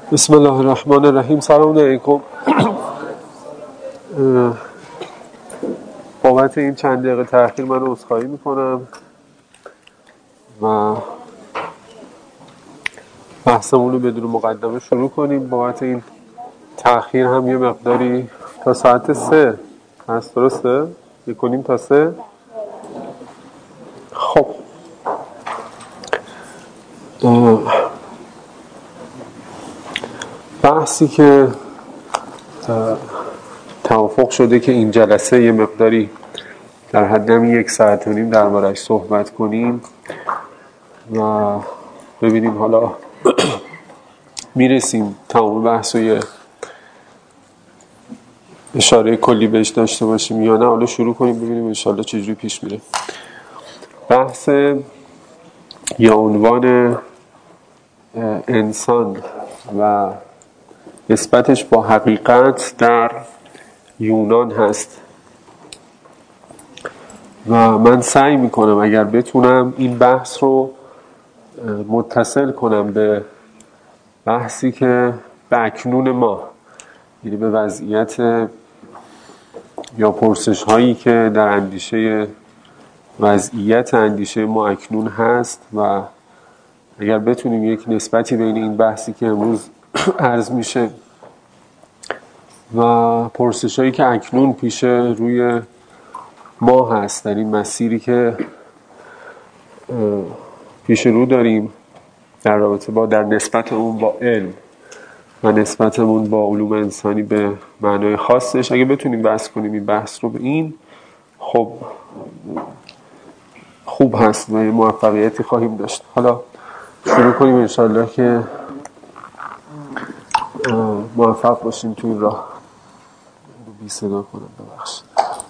بسم الله الرحمن الرحیم. سلام علیکم. بابت این چند دقیقه تأخیر من عذرخواهی میکنم و بحثمون رو بدون مقدمه شروع کنیم. بابت این تأخیر هم یه مقداری تا ساعت 3 هست، درسته؟ 1:30 تا 3. خب بحثی که توافق شده که این جلسه یه مقداری در حد 1.5 ساعت درباره‌اش صحبت کنیم و ببینیم حالا میرسیم تمام بحث و یه اشاره کلی بهش داشته باشیم یا نه. حالا شروع کنیم ببینیم انشالله چجوری پیش میره. بحث یا عنوان انسان و نسبتش با حقیقت در یونان هست و من سعی میکنم اگر بتونم این بحث رو متصل کنم به بحثی که به اکنون ما، یعنی به وضعیت یا پرسش هایی که در وضعیت اندیشه ما اکنون هست و اگر بتونیم یک نسبتی بین این بحثی که امروز عرض میشه و پرسش هایی که اکنون پیش روی ما هست در این مسیری که پیش رو داریم در رابطه با در نسبتمون با علم و نسبتمون با علوم انسانی به معنای خاصش، اگه بتونیم بحث کنیم این بحث رو به این، خب خوب هست و موفقیتی خواهیم داشت. حالا شروع کنیم انشالله که موفق باشیم تو این راه. بی صدا کنم، ببخشید.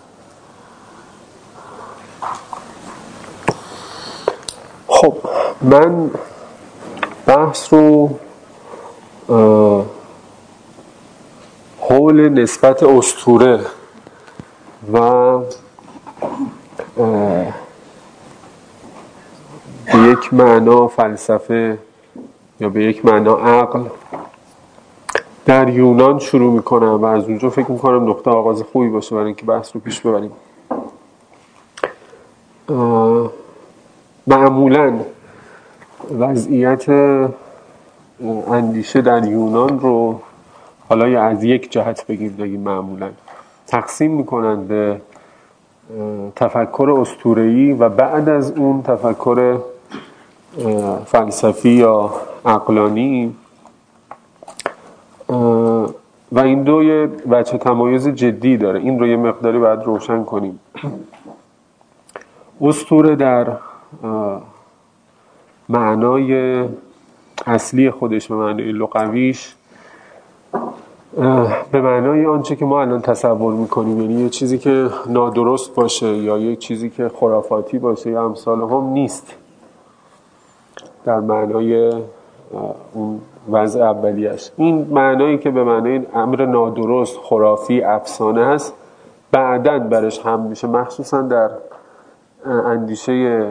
خب من بحث رو حول نسبت اسطوره و به یک معنا فلسفه یا به یک معنا عقل در یونان شروع میکنم و از اونجا فکر میکنم نقطه آغاز خوبی باشه برای اینکه بحث رو پیش ببریم. معمولاً وضعیت اندیشه در یونان رو حالا یا از یک جهت بگیم معمولاً تقسیم میکنن به تفکر اسطوره‌ای و بعد از اون تفکر فلسفی یا عقلانی و این دو یه وجه تمایز جدی داره. این رو یه مقداری باید روشن کنیم. اسطوره در معنای اصلی خودش، به معنای لغویش، به معنای آنچه که ما الان تصور میکنیم، یعنی یه چیزی که نادرست باشه یا یه چیزی که خرافاتی باشه یا امثال هم نیست در معنای اون وضع اولیش. این معنایی که به معنای امر نادرست، خرافی، افسانه هست بعداً برش هم میشه، مخصوصاً در اندیشه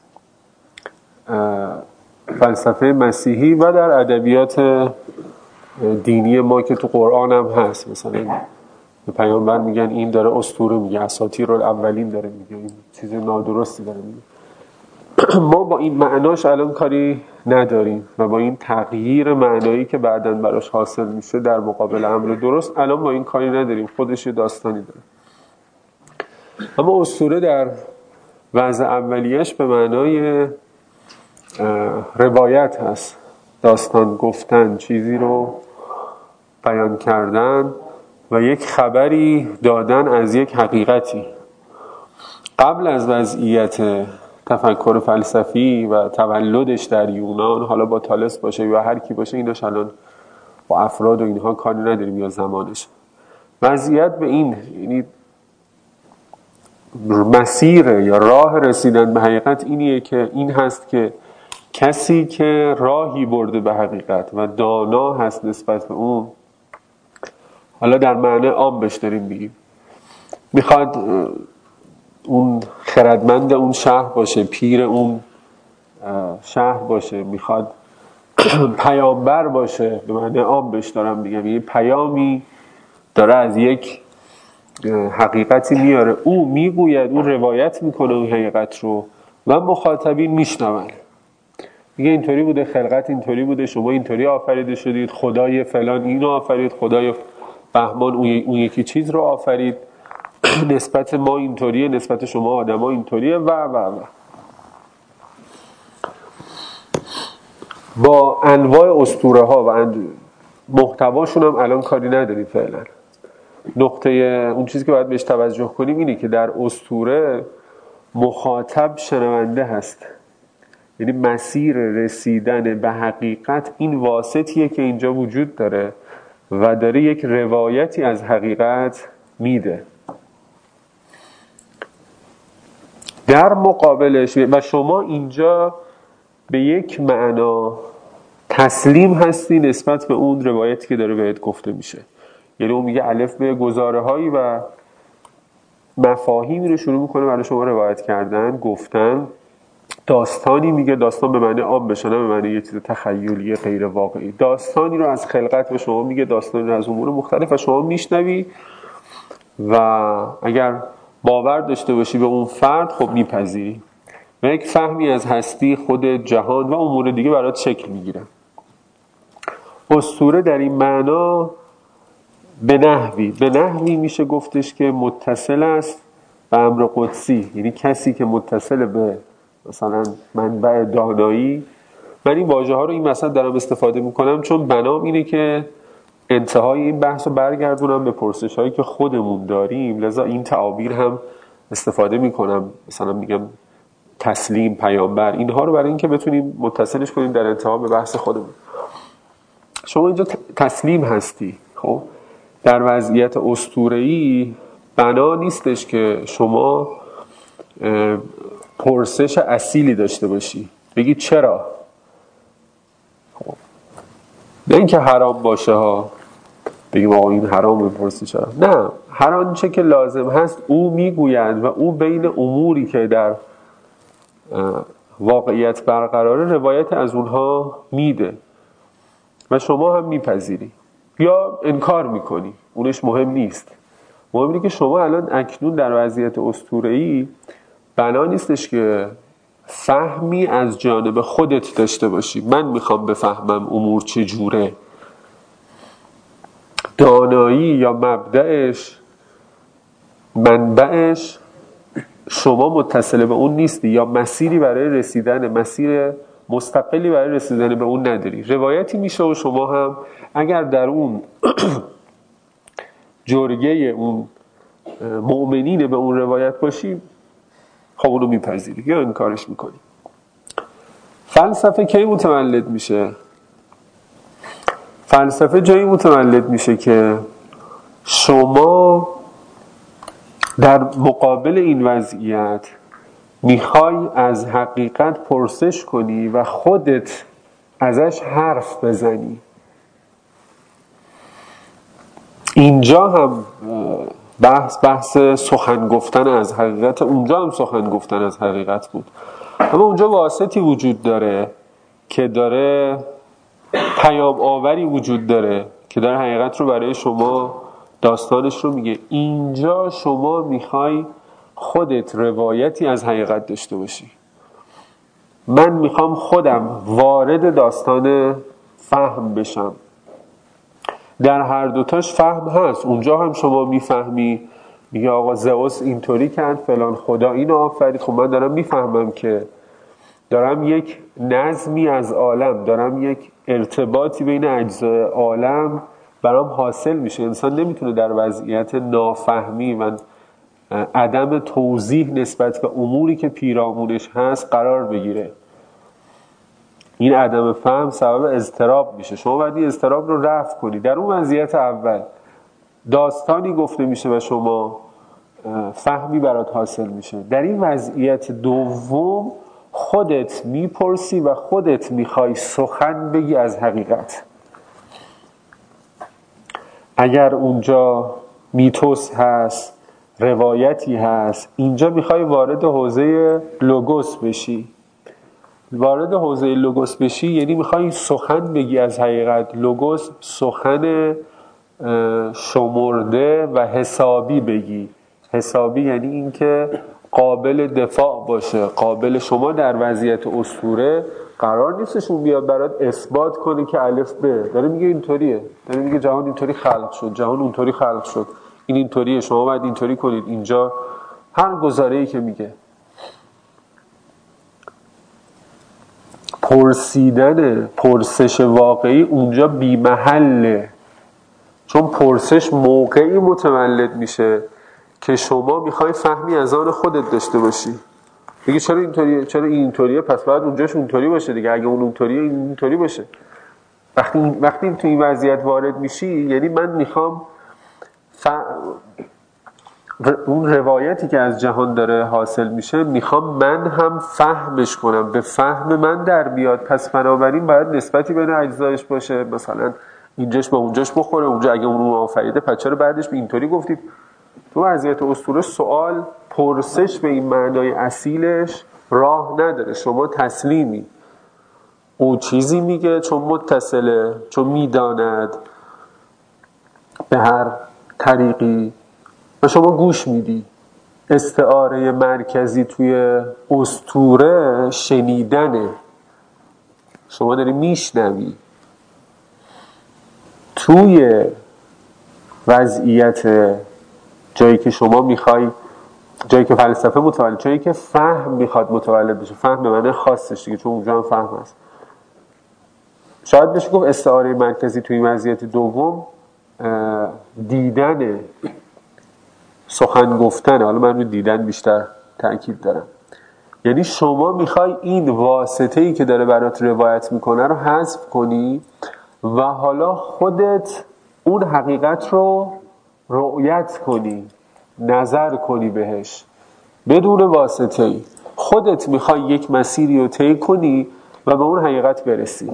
فلسفه مسیحی و در ادبیات دینی ما که تو قرآن هم هست. مثلا به پیامبر میگن این داره اسطوره میگه، اساطیر الاولین داره میگه، این چیز نادرستی داره میگه. ما با این معناش الان کاری نداریم و با این تغییر معنایی که بعداً براش حاصل میشه در مقابل امر درست الان با این کاری نداریم، خودش یه داستانی داره. اما اسطوره در وضع اولیش به معنای روایت هست، داستان گفتن، چیزی رو بیان کردن و یک خبری دادن از یک حقیقتی. قبل از وضعیت تفکر فلسفی و تولدش در یونان، حالا با تالس باشه یا هر کی باشه، ایناش الان با افراد و اینها کاری نداریم یا زمانش، وضعیت به این، یعنی مسیر یا راه رسیدن به حقیقت اینیه که این هست که کسی که راهی برده به حقیقت و دانا هست نسبت به اون، حالا در معنی عام بهش داریم بگیم، میخواد اون خردمند اون شهر باشه، پیر اون شهر باشه، میخواد پیامبر باشه، به معنی عام بهش دارم میگم، یه پیامی داره از یک حقیقتی میاره، او میگوید، او روایت میکنه اون حقیقت رو و مخاطبین میشنون. میگه اینطوری بوده، خلقت اینطوری بوده، شما اینطوری آفریده شدید، خدای فلان اینو آفرید، خدای بهمان اون یکی چیز رو آفرید، نسبت ما اینطوریه، نسبت شما آدما اینطوریه و با انواع اسطوره ها و محتواشون هم الان کاری نداریم فعلا. نقطه اون چیزی که باید بهش توجه کنیم اینه که در اسطوره مخاطب شنونده هست، یعنی مسیر رسیدن به حقیقت این واسطیه که اینجا وجود داره و داره یک روایتی از حقیقت میده. در مقابلش و شما اینجا به یک معنا تسلیم هستی نسبت به اون روایتی که داره بهت گفته میشه. یعنی اون میگه الف به گزاره هایی و مفاهیمی رو شروع میکنه برای شما روایت کردن، گفتن. داستانی میگه، داستان به معنی عام بشه، نه به معنی یه چیز تخیلی غیر واقعی. داستانی رو از خلقت به شما میگه، داستانی رو از امور مختلف و شما میشنوی و اگر باور داشته باشی به اون فرد خب میپذیری و یک فهمی از هستی، خود جهان و امور دیگه برات شکل میگیره. اسطوره در این معنا به نحوی میشه گفتش که متصل است به امر قدسی، یعنی کسی که متصل به مثلا منبع دانایی. من این واژه ها رو این مثلا دارم استفاده میکنم چون بنام اینه که انتهای این بحث رو برگردونم به پرسش هایی که خودمون داریم، لذا این تعابیر هم استفاده میکنم، مثلا میگم تسلیم، پیامبر، اینها رو برای اینکه بتونیم متصلش کنیم در انتها به بحث خودمون. شما اینجا تسلیم هستی. خب در وضعیت اسطوره‌ای بنا نیستش که شما پرسش اصیلی داشته باشی، بگی چرا، خب نه اینکه حرام باشه ها، بگیم آقا این حرام، بپرسی چرا. نه، هر آنچه که لازم هست او میگوید و او بین اموری که در واقعیت برقراره روایت از اونها میده و شما هم میپذیری یا انکار میکنی، اونش مهم نیست. مهم اینه که شما الان اکنون در وضعیت اسطوره‌ای بنا نیستش که فهمی از جانب خودت داشته باشی، من میخوام بفهمم امور چجوره. دانایی یا مبدأش، منبعش شما متصل به اون نیستی یا مسیری برای رسیدن، مسیر مستقلی برای رسیدن به اون نداری. روایتی میشه و شما هم اگر در اون جرگه اون مؤمنین به اون روایت باشی خب اونو میپذیری یا انکارش میکنی. فلسفه کی متولد میشه؟ فلسفه جایی متولد میشه که شما در مقابل این وضعیت میخوای از حقیقت پرسش کنی و خودت ازش حرف بزنی. اینجا هم بحث سخن گفتن از حقیقت، اونجا هم سخن گفتن از حقیقت بود، اما اونجا واسطی وجود داره که داره پیام آوری وجود داره که داره حقیقت رو برای شما داستانش رو میگه. اینجا شما میخوای خودت روایتی از حقیقت داشته باشی. من میخوام خودم وارد داستان فهم بشم. در هر دوتاش فهم هست. اونجا هم شما میفهمی، میگه آقا زئوس اینطوری کرد، فلان خدا اینو آفرید. خب من دارم میفهمم که دارم یک نظمی از عالم، دارم یک ارتباطی بین اجزای عالم برام حاصل میشه. انسان نمیتونه در وضعیت نافهمی و عدم توضیح نسبت به اموری که پیرامونش هست قرار بگیره. این عدم فهم سبب اضطراب میشه. شما باید این اضطراب رو رفع کنی. در اون وضعیت اول داستانی گفته میشه و شما فهمی برات حاصل میشه. در این وضعیت دوم خودت میپرسی و خودت میخوای سخن بگی از حقیقت. اگر اونجا میتوس هست، روایتی هست، اینجا میخوای وارد حوزه لوگوس بشی. وارد حوزه لوگوس بشی یعنی میخوای سخن بگی از حقیقت. لوگوس سخن شمرده و حسابی بگی. حسابی یعنی اینکه قابل دفاع باشه، قابل شما در وضعیت اسطوره قرار نیستش اون بیاد برات اثبات کنه که الف ب، داره میگه اینطوریه، داره میگه جهان اینطوری خلق شد، جهان اونطوری خلق شد، این اینطوریه، شما باید اینطوری کنید. اینجا هر گزاره‌ای که میگه پرسیدن پرسش واقعی اونجا بی محله، چون پرسش موقعی متولد میشه که شما میخوای فهمی از آن خودت داشته باشی. بگی چرا اینطوریه، چرا این اینطوریه، پس باید اونجاش اونطوری باشه دیگه، اگه اون اونطوریه این اینطوری باشه. وقتی تو این وضعیت وارد میشی یعنی من میخوام اون روایتی که از جهان داره حاصل میشه میخوام من هم فهمش کنم، به فهم من در بیاد، پس بنابراین باید نسبتی بین اجزایش باشه، مثلا اینجاش با اونجاش بخوره، اونجا اگه اون آفریده پس چرا بعدش به اینطوری گفتید. تو وضعیت اسطوره سوال پرسش به این معنای اصیلش راه نداره، شما تسلیمی، او چیزی میگه چون متصله، چون میداند به هر طریقی و شما گوش میدی. استعاره مرکزی توی اسطوره شنیدنه، شما داری میشنوی. توی وضعیت جایی که شما میخوای، جایی که فلسفه متولد، جایی که فهم میخواد متولد بشه، فهم به معنی خاصش دیگه، چون اونجا هم فهم هست، شاید بشه گفت استعاره مرکزی توی وضعیت دوم دیدنه، سخن گفتنه. حالا من رو دیدن بیشتر تأکید دارم. یعنی شما میخوای این واسطه‌ای که داره برات روایت میکنه رو حذف کنی و حالا خودت اون حقیقت رو رؤیت کنی، نظر کنی بهش بدون واسطه‌ای. خودت میخوای یک مسیری رو طی کنی و به اون حقیقت برسی.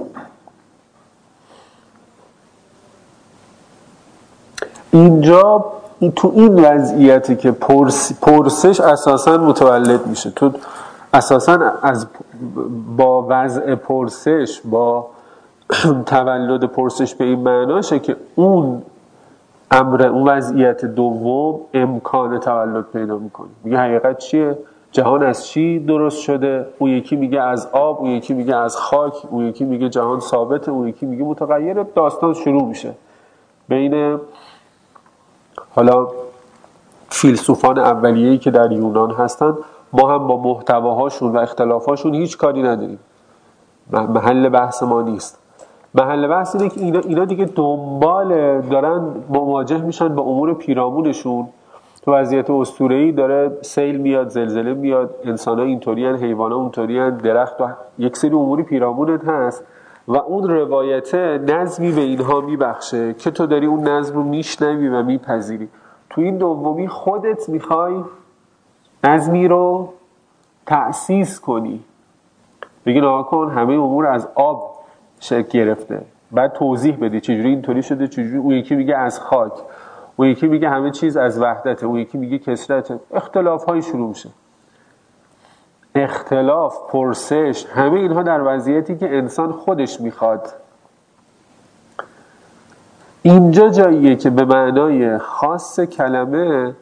اینجا تو این وضعیتی که پرسش اساساً متولد میشه، تو اساساً با وضع پرسش، با تولد پرسش به این معناشه که اون امر، اون وضعیت دوم امکان تولد پیدا میکنه. میگه حقیقت چیه؟ جهان از چی درست شده؟ اون یکی میگه از آب، اون یکی میگه از خاک، اون یکی میگه جهان ثابته، اون یکی میگه متغیره. داستان شروع میشه بین حالا فیلسوفان اولیه‌ای که در یونان هستن. ما هم با محتواهاشون و اختلافاشون هیچ کاری نداریم، محل بحث ما نیست. محل بحث اینه که اینا دیگه دنبال دارن مواجه میشن با امور پیرامونشون. تو وضعیت اسطوره‌ای داره سیل میاد، زلزله میاد، انسان‌ها اینطورین، حیوانات اونطورین، درخت و یک سری اموری پیرامونت هست و اون روایت نظمی به اینها میبخشه که تو داری اون نظم رو میشنوی و میپذیری. تو این دومی خودت میخوای نظمی رو تأسیس کنی، بگی نگاه کن همه امور از آب شکل گرفته، بعد توضیح بدی چجوری اینطوری شده، چجوری. اون یکی میگه از خاک، اون یکی میگه همه چیز از وحدته، اون یکی میگه کثرته. اختلاف های شروع میشه، اختلاف، پرسش، همه اینها در وضعیتی که انسان خودش میخواد. اینجا جاییه که به معنای خاص کلمه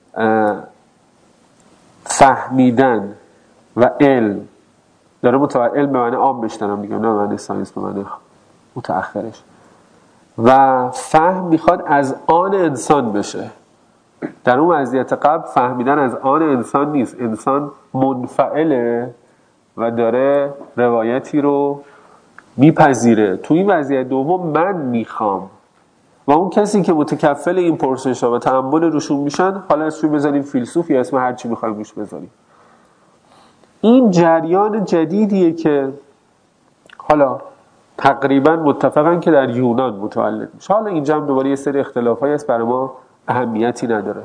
فهمیدن و علم داره علم به معنی عام بشتنم دیگه، نه به معنی ساینس، به معنی متأخرش. و فهم میخواد از آن انسان بشه. در اون وضعیت قبل فهمیدن از آن انسان نیست، انسان منفعله و داره روایتی رو میپذیره. تو این وضعیت دوم من میخوام و اون کسی که متکفل این پرسش ها و تأمل روشون میشن، حالا اسمش بزنیم فیلسوف یا اسم هر چی میخوایم روش بذاریم. این جریان جدیدیه که حالا تقریبا متفقن که در یونان متولد میشه. حالا اینجا هم دوباره یه سری اختلافایی هست، برای ما اهمیتی نداره.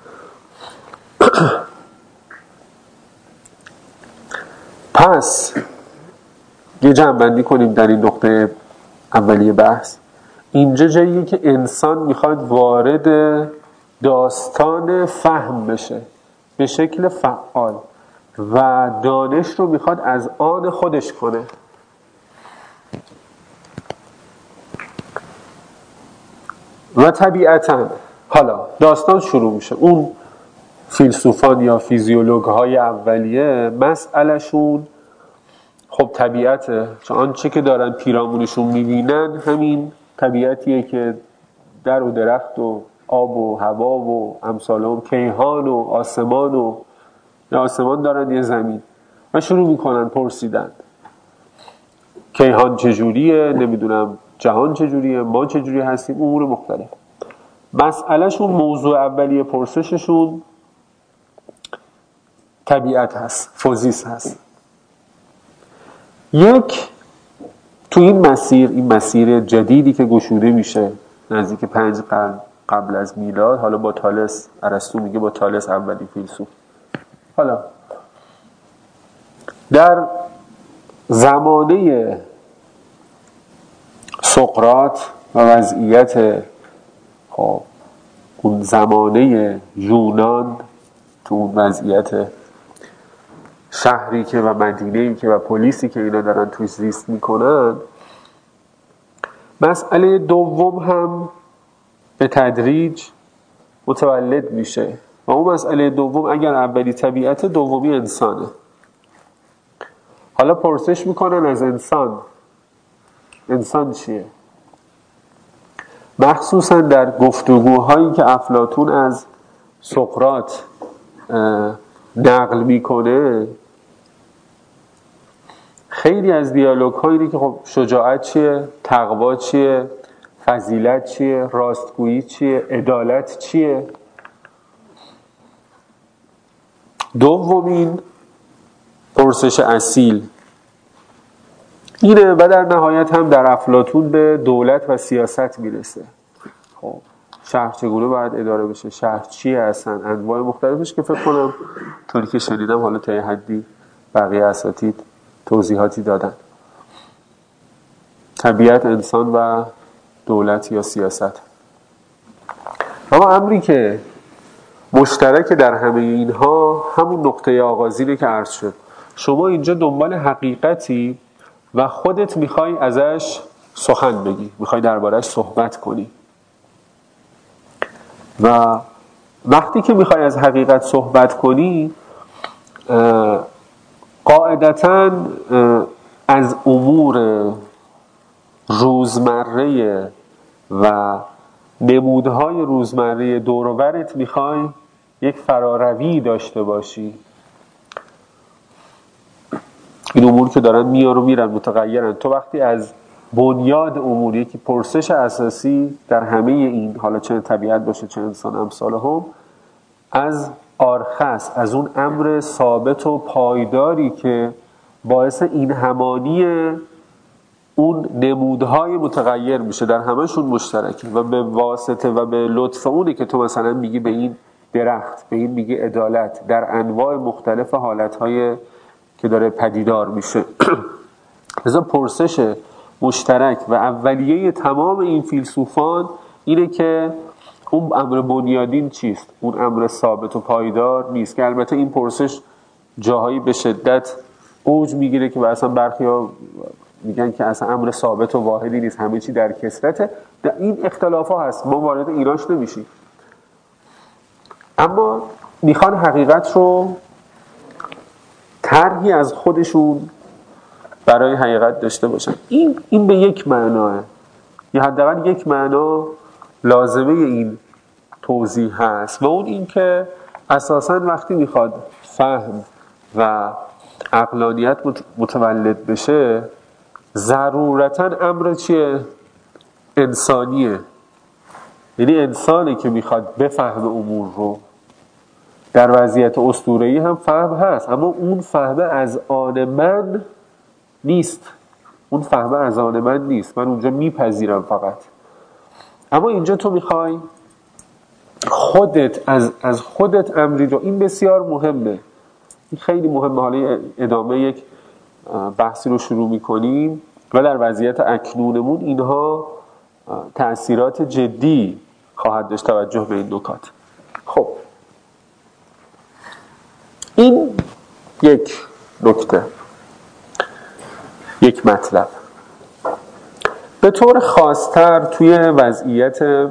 پس یه جمع‌بندی کنیم در این نقطه اولیه بحث. اینجا جاییه که انسان میخواد وارد داستان فهم بشه به شکل فعال. و دانش رو میخواد از آن خودش کنه. و طبیعتاً حالا داستان شروع میشه. اون فیلسوفان یا فیزیولوگ های اولیه مسئلهشون خب طبیعته، چون آنچه که دارن پیرامونشون میبینن همین طبیعتیه که در و درخت و آب و هوا و امثال هم کیهان و آسمان و یا آسمان دارن یه زمین و شروع میکنن پرسیدن کیهان چجوریه، نمیدونم جهان چجوریه، ما چجوری هستیم، امور مختلف. مسئلهشون موضوع اولیه پرسششون طبیعت هست، فوزیس هست. یک تو این مسیر جدیدی که گشوده میشه نزدیک 5 قرن قبل از میلاد، حالا با تالس، ارسطو میگه با تالس اولی فیلسوف، حالا در زمانه سقراط و وضعیت اون زمانه یونان، تو اون وضعیت شهری که و مدینه‌ای که و پلیسی که اینا دارن توش زیست میکنن، مسئله دوم هم به تدریج متولد میشه و اون مسئله دوم اگر اولی طبیعت، دومی انسانه. حالا پرسش میکنن از انسان چیه؟ مخصوصا در گفتگوهایی که افلاطون از سقراط نقل میکنه، خیلی از دیالوگ ها اینه که خب شجاعت چیه، تقوا چیه، فضیلت چیه، راستگویی چیه، عدالت چیه. دومین پرسش اصیل اینه و در نهایت هم در افلاطون به دولت و سیاست میرسه. خب شهر چگونه باید اداره بشه، شهر چیه اصلا، انواع مختلفش که فکر کنم طوری که شنیدم حالا تا یه حدی بقیه اساتید توضیحاتی دادن. طبیعت، انسان و دولت یا سیاست. اما امری که مشترک در همه اینها همون نقطه آغازینه که عرض شد. شما اینجا دنبال حقیقتی و خودت میخوای ازش سخن بگی، میخوای درباره‌اش صحبت کنی و وقتی که میخوای از حقیقت صحبت کنی قاعدتاً از امور روزمره و نمودهای روزمره دور و برت میخوای یک فراروی داشته باشی. این امور که دارن میان و میرن، متغیرن. تو وقتی از بنیاد امور، یکی پرسش اساسی در همه این، حالا چه طبیعت باشه چه انسان امثالهم، از آرخس، از اون امر ثابت و پایداری که باعث این همانی اون نمودهای متغیر میشه، در همهشون مشترکه و به واسطه و به لطف اونه که تو مثلا میگی به این درخت، به این میگی عدالت، در انواع مختلف حالتهای که داره پدیدار میشه. لذا پرسش مشترک و اولیه تمام این فیلسوفان اینه که اون امر بنیادین چیست؟ اون امر ثابت و پایدار نیست، که البته این پرسش جاهایی به شدت اوج میگیره که اصلا برخی‌ها میگن که اصلا امر ثابت و واحدی نیست، همه چی در کثرته. این اختلاف ها هست، ما وارد ایناش نمیشیم، اما میخوان حقیقت رو طرحی از خودشون برای حقیقت داشته باشن. این به یک معناه، یا حداقل یک معنا لازمه این توضیح هست، و اون این که اساساً وقتی میخواد فهم و عقلانیت متولد بشه، ضرورتاً امر چیه؟ انسانیه. یعنی انسانی که میخواد بفهم امور رو. در وضعیت اسطوره‌ای هم فهم هست، اما اون فهم از آن من نیست. اون فهم از آن من نیست، من اونجا میپذیرم فقط. اما اینجا تو میخوای خودت از خودت امری رو، این بسیار مهمه، این خیلی مهمه. حالا ادامه یک بحثی رو شروع میکنیم و در وضعیت اکنونمون اینها تأثیرات جدی خواهد داشت، توجه به این نکات. خب این یک نکته، یک مطلب. به طور خاص‌تر توی وضعیت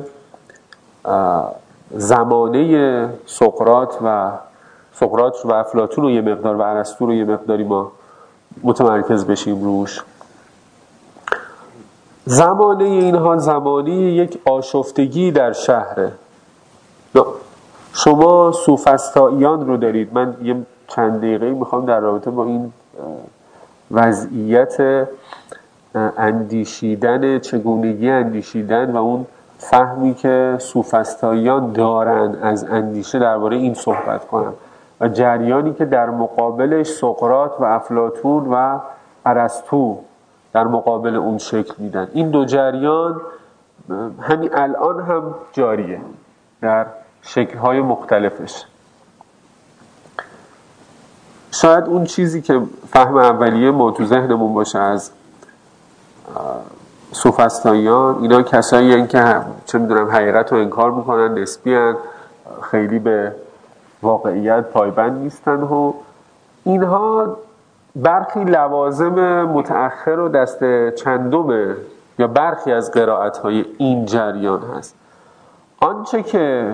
زمانه سقراط و افلاطون و یه مقدار و ارسطو رو یه مقداری ما متمرکز بشیم روش. زمانه اینها زمانه یک آشفتگی در شهره. شما سوفسطائیان رو دارید. من یه چند دقیقه میخوام در رابطه با این وضعیت اندیشیدن، چگونگی اندیشیدن و اون فهمی که سوفسطائیان دارن از اندیشه درباره این صحبت کنم و جریانی که در مقابلش سقراط و افلاطون و ارسطو در مقابل اون شکل میدن. این دو جریان همین الان هم جاریه در شکل‌های مختلفش. شاید اون چیزی که فهم اولیه ما تو ذهنمون باشه از سوفسطائیان، اینا کسایی هستن که چه میدونم حقیقت رو انکار میکنن، نسبی هستن، خیلی به واقعیت پایبند نیستن و اینها برخی لوازم متأخر و دست چندم یا برخی از قرائت‌های این جریان هست. آنچه که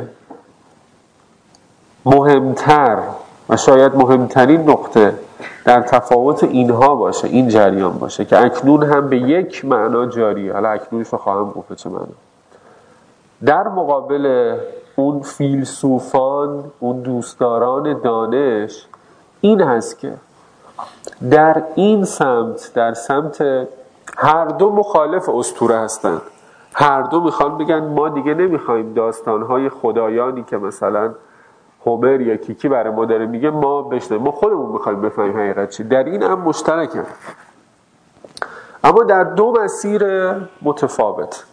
مهمتر و شاید مهمترین نقطه در تفاوت اینها باشه، این جریان باشه که اکنون هم به یک معنا جاریه، حالا اکنونش رو خواهم گفت چه معنا، در مقابل اون فیلسوفان، اون دوستداران دانش، این هست که در این سمت، در سمت هر دو مخالف اسطوره هستن. هر دو میخوان بگن ما دیگه نمیخوایم داستانهای خدایانی که مثلا هومر یا کیکی برای ما داره میگه ما بشنویم، ما خودمون میخوایم بفهمیم حقیقت چی. در این هم مشترکن، اما در دو مسیر متفاوت.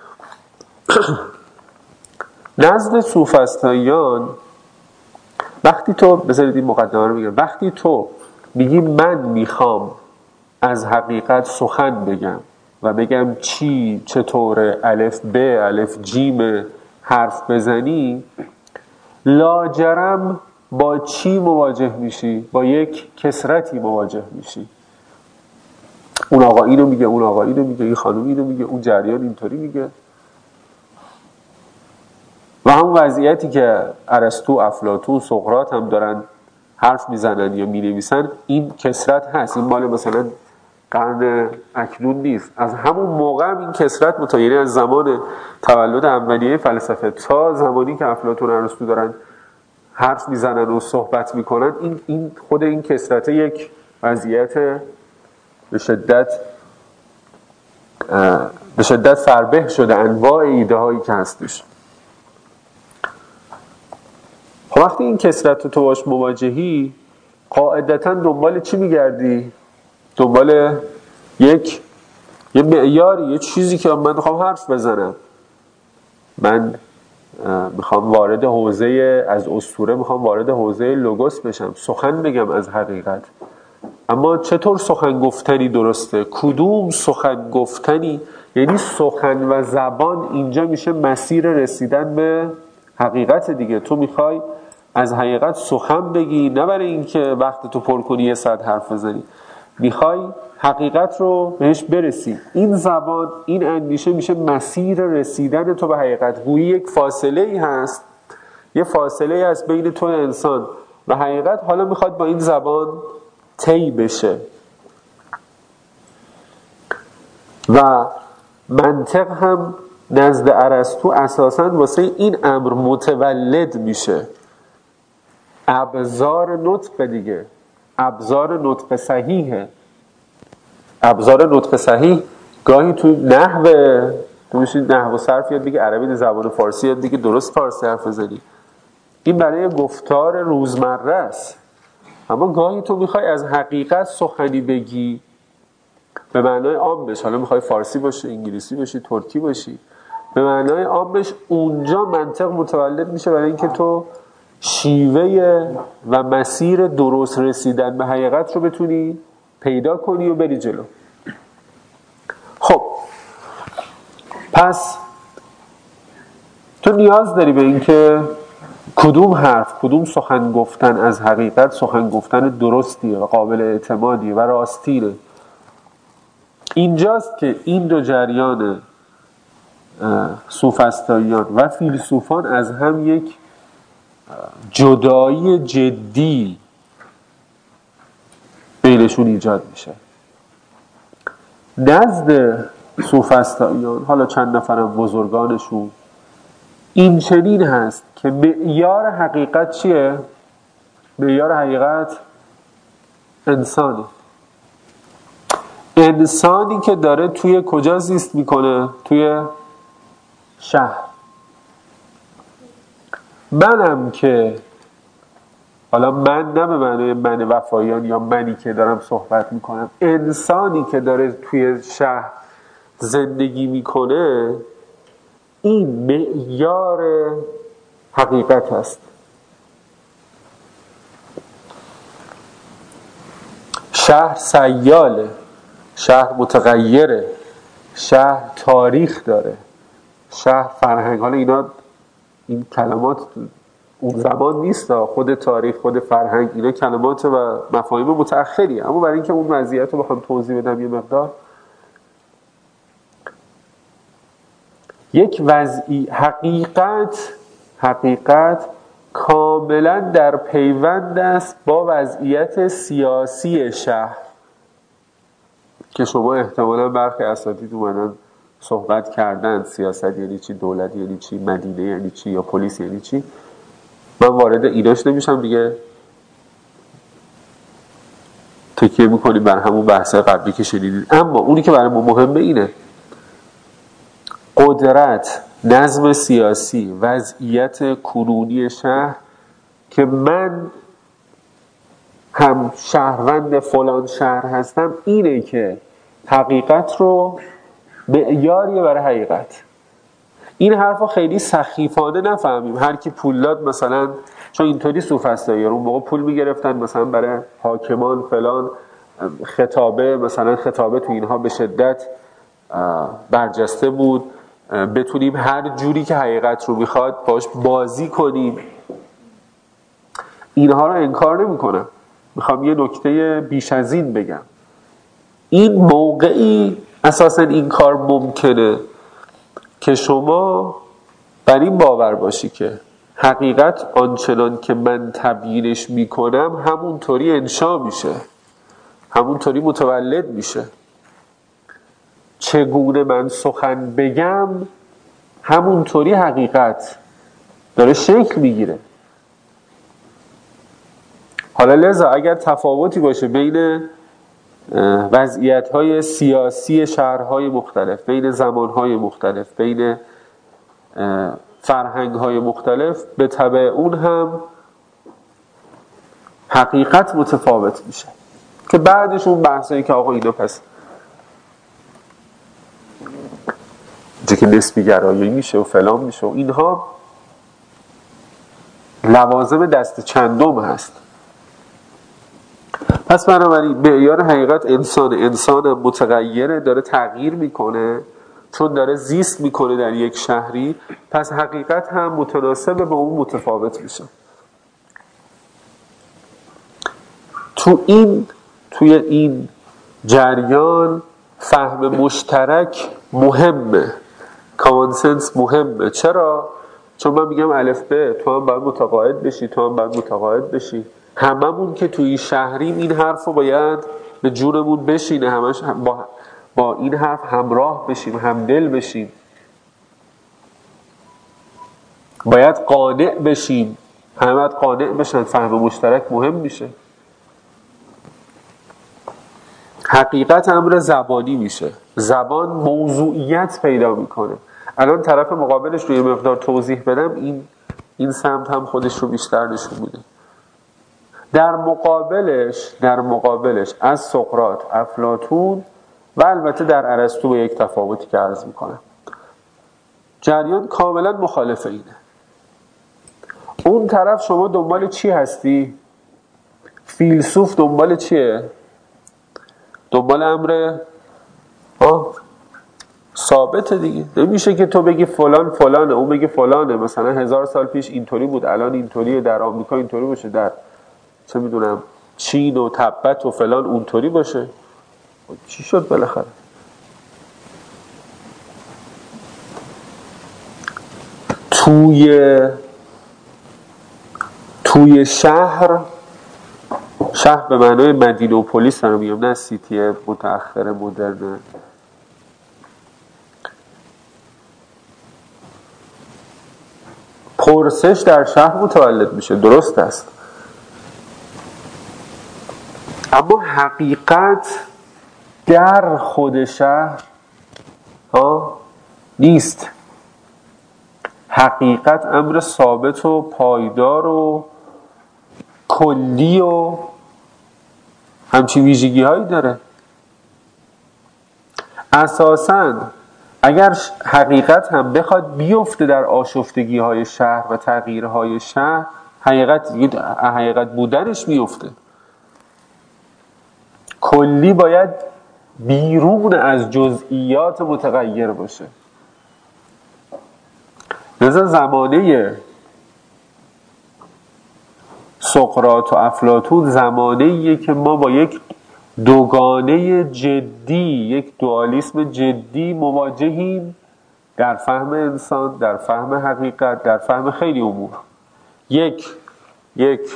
نزد سوفسطائیان وقتی تو، بذارید این مقدمه رو میگم، وقتی تو میگی من میخوام از حقیقت سخن بگم و بگم چی چطوره، الف ب الف جیم حرف بزنی، لاجرم با چی مواجه میشی؟ با یک کثرتی مواجه میشی. اون آقا اینو میگه، اون آقا اینو میگه، این خانم اینو میگه، اون جریان اینطوری میگه. و همون وضعیتی که ارسطو، افلاطون، سقراط هم دارن حرف میزنن یا مینویسن، این کثرت هست. این مال مثلا قرن اکنون نیست، از همون موقع هم این کثرت متغیره. از زمان تولد اولیه فلسفه تا زمانی که افلاطون و ارسطو دارن حرف میزنن و صحبت میکنن، این خود این کثرت یک وضعیت به شدت فربه شده انواع ایده هایی که هستش. وقتی این کثرت رو تو باش مواجهی، قاعدتا دنبال چی میگردی؟ دنبال یه معیاری، یه چیزی که من میخوام حرف بزنم، من میخوام وارد حوزه از اسطوره، میخوام وارد حوزه لوگوس بشم، سخن بگم از حقیقت. اما چطور سخن گفتنی درسته؟ کدوم سخن گفتنی؟ یعنی سخن و زبان اینجا میشه مسیر رسیدن به حقیقت دیگه. تو میخوای از حقیقت سخن بگی، نه برای اینکه وقت تو پر کنی یه ساعت حرف بزنی، میخوای حقیقت رو بهش برسی. این زبان، این اندیشه میشه مسیر رسیدن تو به حقیقت. گویی یک فاصله ای هست، یه فاصله ای هست بین تو انسان و حقیقت، حالا میخواد با این زبان طی بشه. و منطق هم نزد ارسطو اساساً واسه این امر متولد میشه. ابزار نطق دیگه، ابزار نطق صحیحه. ابزار نطق صحیح گاهی تو نحوه، تو میشید نحو و صرف یاد بگی، عربی زبان فارسی یاد بگی، درست فارسی حرف بزنی. این برای گفتار روزمره است. اما گاهی تو میخوای از حقیقت سخنی بگی به معنای عامش، حالا میخوای فارسی باشه، انگلیسی باشه، ترکی باشی، به معنای عامش، اونجا منطق متولد میشه برای اینکه تو شیوه و مسیر درست رسیدن به حقیقت رو بتونی پیدا کنی و بری جلو. خب پس تو نیاز داری به اینکه کدوم حرف، کدوم سخن گفتن از حقیقت سخن گفتن درستیه و قابل اعتمادیه و راستینه. اینجاست که این دو جریان سوفسطائیان و فیلسوفان از هم یک جدایی جدی بینشون ایجاد میشه. نزد سوفسطائیان، حالا چند نفرم بزرگانشون، این چنین هست که معیار حقیقت چیه؟ معیار حقیقت انسانه. انسانی که داره توی کجا زیست میکنه؟ توی شهر. منم که، حالا من نه به معنی من وفایان یا منی که دارم صحبت میکنم، انسانی که داره توی شهر زندگی میکنه، این معیار حقیقت هست. شهر سیاله، شهر متغیره، شهر تاریخ داره، شهر فرهنگ. حالا اینا، این کلمات اون زمان نیست، خود تاریخ، خود فرهنگ، اینا کلمات و مفاهیم متأخری، اما برای اینکه اون وضعیت رو بخوام توضیح بدم یه مقدار، یک وضعی حقیقت کاملا در پیوند است با وضعیت سیاسی شهر که شما احتمالا برخی اساتید اومدن صحبت کردن. سیاست یعنی چی، دولت یعنی چی، مدینه یعنی چی، یا پلیس یعنی چی. من وارد ایناش نمیشم دیگه، تکیه میکنیم بر همون بحث قبلی که شنیدید. اما اونی که برای ما مهمه اینه قدرت، نظم سیاسی، وضعیت کنونی شهر که من هم شهروند فلان شهر هستم، اینه که حقیقت رو معیاریه برای حقیقت. این حرفا خیلی سخیفانه نفهمیم. هر کی پول داد مثلا، چون اینطوری سوفسطائیان اون موقع پول میگرفتن مثلا برای حاکمان فلان، خطابه مثلا، خطابه تو اینها به شدت برجسته بود، بتونیم هر جوری که حقیقت رو میخواد باش بازی کنیم. اینها رو انکار نمی کنم. میخوام یه نکته بیش از این بگم. این موقعی اساسا این کار ممکنه که شما بر این باور باشی که حقیقت آنچنان که من تبیینش میکنم همونطوری انشا میشه، همونطوری متولد میشه. چگونه من سخن بگم همونطوری حقیقت داره شکل میگیره. حالا لذا اگر تفاوتی باشه بین وضعیت‌های سیاسی شهرهای مختلف، بین زمانهای مختلف، بین فرهنگ‌های مختلف، به تبع اون هم حقیقت متفاوت میشه که بعدش اون بحثایی که آقا اینا پس که نسبی گرایی میشه و فلان میشه و اینها لوازم دست چندم هست. پس بنابراین معیار حقیقت انسان متغیره، داره تغییر میکنه چون داره زیست میکنه در یک شهری، پس حقیقت هم متناسب با اون متفاوت میشه. توی این جریان فهم مشترک مهمه، کامن سنس مهمه. چرا؟ چون من میگم الف ب، تو هم باید متقاعد بشی، تو هم باید متقاعد بشی. هممون که توی شهریم این حرف رو باید به جونمون بشینه، همش با این حرف همراه بشیم، همدل بشیم، باید قانع بشیم، همه باید قانع بشن. فهم مشترک مهم میشه. حقیقت امر زبانی میشه، زبان موضوعیت پیدا میکنه. الان طرف مقابلش رو یه مقدار توضیح بدم، این سمت هم خودش رو بیشتر نشون میده. در مقابلش از سقراط، افلاطون و البته در ارسطو به یک تفاوتی که عرض میکنم، جریان کاملا مخالف اینه. اون طرف شما دنبال چی هستی؟ فیلسوف دنبال چیه؟ دنبال امر ثابته دیگه. نمیشه که تو بگی فلان فلانه، اون بگی فلانه، مثلا 1000 سال پیش اینطوری بود الان اینطوریه، در آمریکا اینطوری باشه، در چه میدونم چین و تبت و فلان اونطوری باشه. چی شد بالاخره؟ توی شهر به معنای مدینه و پلیس رو میگم، نه سیتی متأخر مدرن. پرسش در شهر متولد میشه، درست است، اما حقیقت در خود شهر نیست. حقیقت امر ثابت و پایدار و کلی و همچین ویژگی هایی داره. اساساً اگر حقیقت هم بخواد بیفته در آشفتگی های شهر و تغییرهای شهر، حقیقت بودنش میفته. کلی باید بیرون از جزئیات متغیر باشه. لذا زمانه سقراط و افلاطون زمانه‌ایه که ما با یک دوگانه جدی، یک دوالیسم جدی مواجهیم در فهم انسان، در فهم حقیقت، در فهم خیلی امور. یک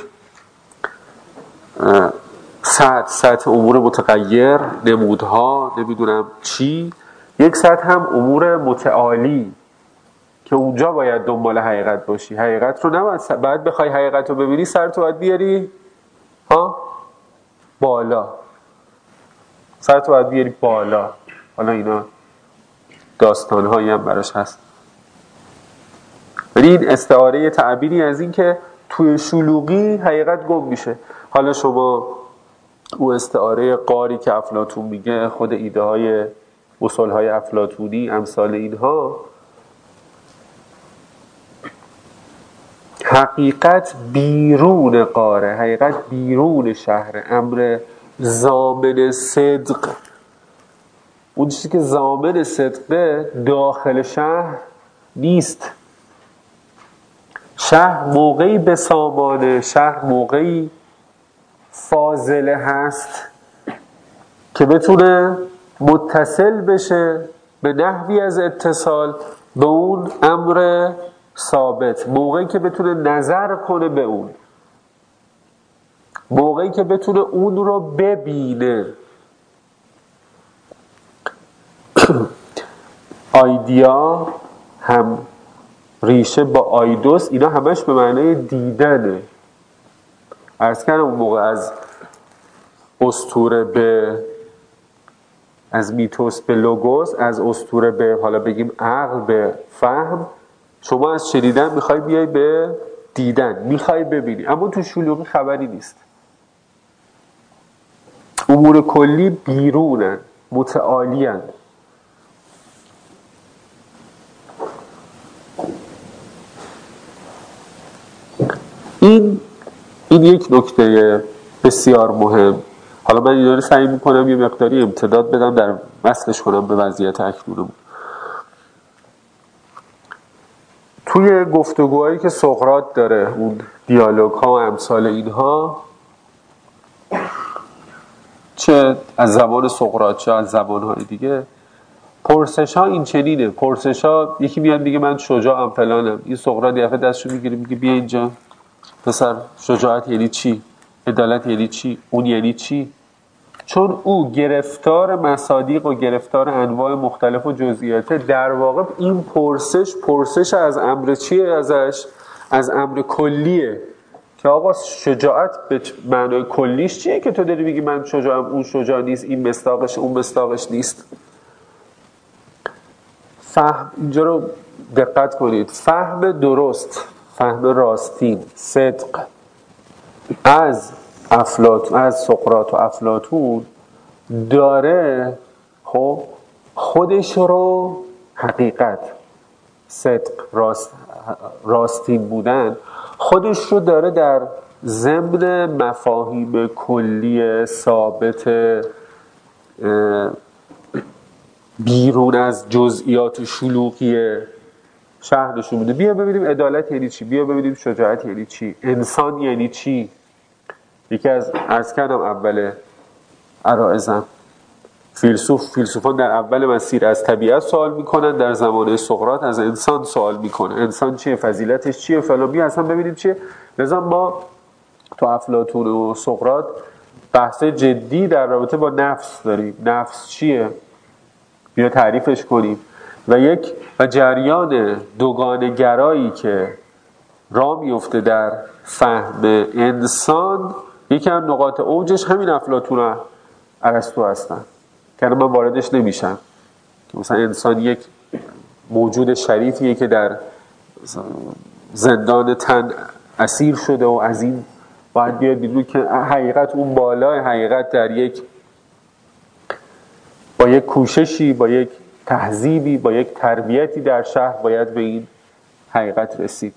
سطح امور متغیر، نمودها، نمیدونم چی، یک سطح هم امور متعالی که اونجا باید دنبال حقیقت باشی. حقیقت رو نباید، بعد بخوای حقیقت رو ببینی سرتو باید بیاری بالا، سرتو باید بیاری بالا. حالا اینا داستان‌هایی هم براش هست، ولی این استعاره تعبیری از این که توی شلوغی حقیقت گم میشه. حالا شما او استعاره قاری که افلاطون میگه، خود ایده های اصول های افلاطونی، امثال اینها، حقیقت بیرون قاره، حقیقت بیرون شهر، امر ضامن صدق، اون چیزی که ضامن صدقه داخل شهر نیست. شهر موقعی به سامانه، شهر موقعی فاضله هست که بتونه متصل بشه به نحوی از اتصال به اون امر ثابت، موقعی که بتونه نظر کنه به اون، موقعی که بتونه اون رو ببینه. آیدیا هم ریشه با آیدوس، اینا همش به معنای دیدنه. عرض کردم اون موقع از اسطوره به، از میتوس به لوگوس، از اسطوره به حالا بگیم عقل به فهم، شما از شنیدن میخوای بیای به دیدن، میخوای ببینی، اما تو شلوغی خبری نیست. امور کلی بیرونن، متعالیان. این یک نکته بسیار مهم. حالا من اینا رو سعی میکنم یه مقداری امتداد بدم، در وصلش کنم به وضعیت اکنونمون. توی گفتگوهایی که سقراط داره، اون دیالوگ ها و امثال اینها، چه از زبان سقراط چه از زبان های دیگه، پرسش ها این چنینه. پرسش ها، یکی میاد میگه من شجاعم فلانم، این سقراط یه دفعه دستشو میگیره میگه بیا اینجا پسر، شجاعت یعنی چی؟ عدالت یعنی چی؟ اون یعنی چی؟ چون او گرفتار مصادیق و گرفتار انواع مختلف و جزئیاته، در واقع این پرسش از امر چیه؟ ازش از امر کلیه که آقا شجاعت به معنای کلیش چیه که تو داری میگی من شجاعم، اون شجاع نیست، این مصداقش اون مصداقش نیست. فهم، اینجا رو دقت کنید، فهم درست، فهم راستین، صدق از سقراط و افلاطون داره خب خودش رو حقیقت، صدق، راستین بودن خودش رو داره در ضمن مفاهیم کلی ثابت بیرون از جزئیات شلوغی شهر نشون میده. بیا ببینیم عدالت یعنی چی، بیا ببینیم شجاعت یعنی چی، انسان یعنی چی. یکی از عرض کردم اول عرائزم، فیلسوفان در اول مسیر از طبیعت سوال میکنن، در زمانه سقراط از انسان سوال میکنه، انسان چیه، فضیلتش چیه، فلان. بیا اصلا ببینیم چیه. لذا ما تو افلاطون و سقراط بحث جدی در رابطه با نفس داریم. نفس چیه؟ بیا تعریفش کنیم. و جریان دوگانه گرایی که راه میفته در فهم انسان، یکی از نقاط اوجش همین افلاطون و ارسطو هستن که من واردش نمیشم، که مثلا انسان یک موجود شریفیه که در زندان تن اسیر شده و از این باید بیاد بیرون، که حقیقت اون بالای حقیقت با یک کوششی، با یک تهذیبی، با یک تربیتی در شهر باید به این حقیقت رسید.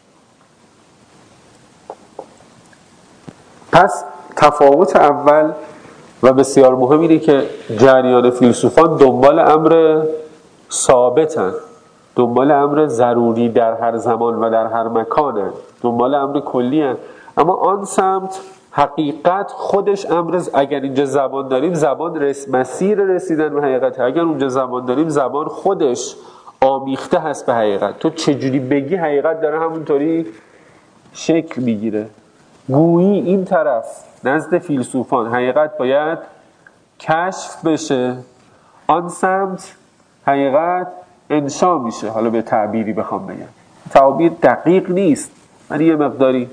پس تفاوت اول و بسیار مهم اینه که جریان فیلسوفان دنبال امر ثابتن، دنبال امر ضروری در هر زمان و در هر مکانن، دنبال امر کلی هن. اما آن سمت حقیقت خودش امر، اگر اینجا زبان داریم زبان مسیر رسیدن به حقیقت، اگر اونجا زبان داریم زبان خودش آمیخته هست به حقیقت. تو چجوری بگی حقیقت داره همونطوری شکل میگیره. گویی این طرف نزد فیلسوفان حقیقت باید کشف بشه، آن سمت حقیقت انشا میشه. حالا به تعبیری بخوام بگم، تعبیر دقیق نیست ولی یه مقداری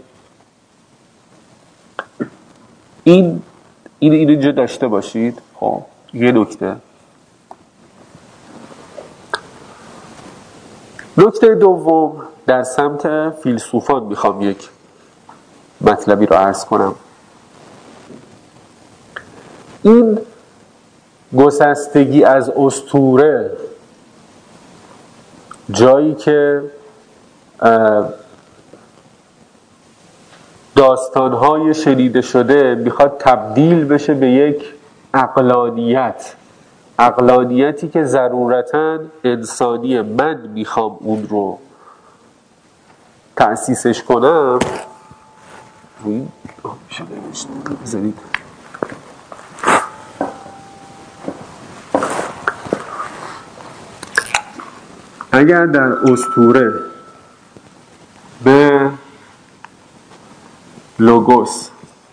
این اینجا داشته باشید. خب یه نکته دوم، در سمت فیلسوفان میخوام یک مطلبی رو عرض کنم. این گسستگی از اسطوره، جایی که داستان‌های شنیده شده میخواد تبدیل بشه به یک عقلانیتی که ضرورتاً انسانیه، من میخوام اون رو تأسیسش کنم. اگر در اسطوره به لوگوس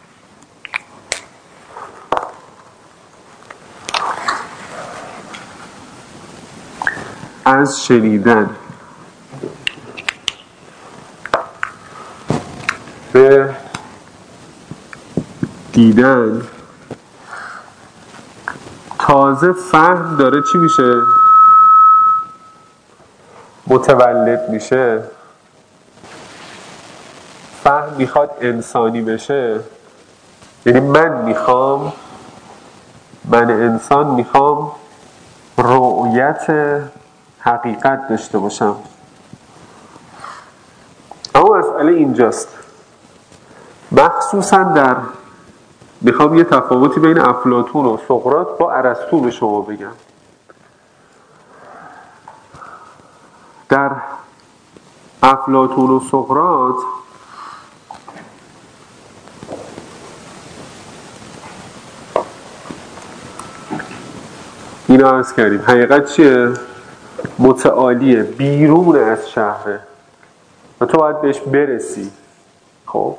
از شنیدن به دیدن تازه فهم داره چی میشه؟ متولد میشه. فهم میخواد انسانی بشه، یعنی من انسان میخوام رؤیت حقیقت داشته باشم. اما مسئله اینجاست، مخصوصا میخوام یه تفاوتی بین افلاطون و سقراط با ارسطو به شما بگم. در افلاطون و سقراط اینا عرض کردیم حقیقت چیه؟ متعالیه، بیرون از شهره و تو باید بهش برسی. خب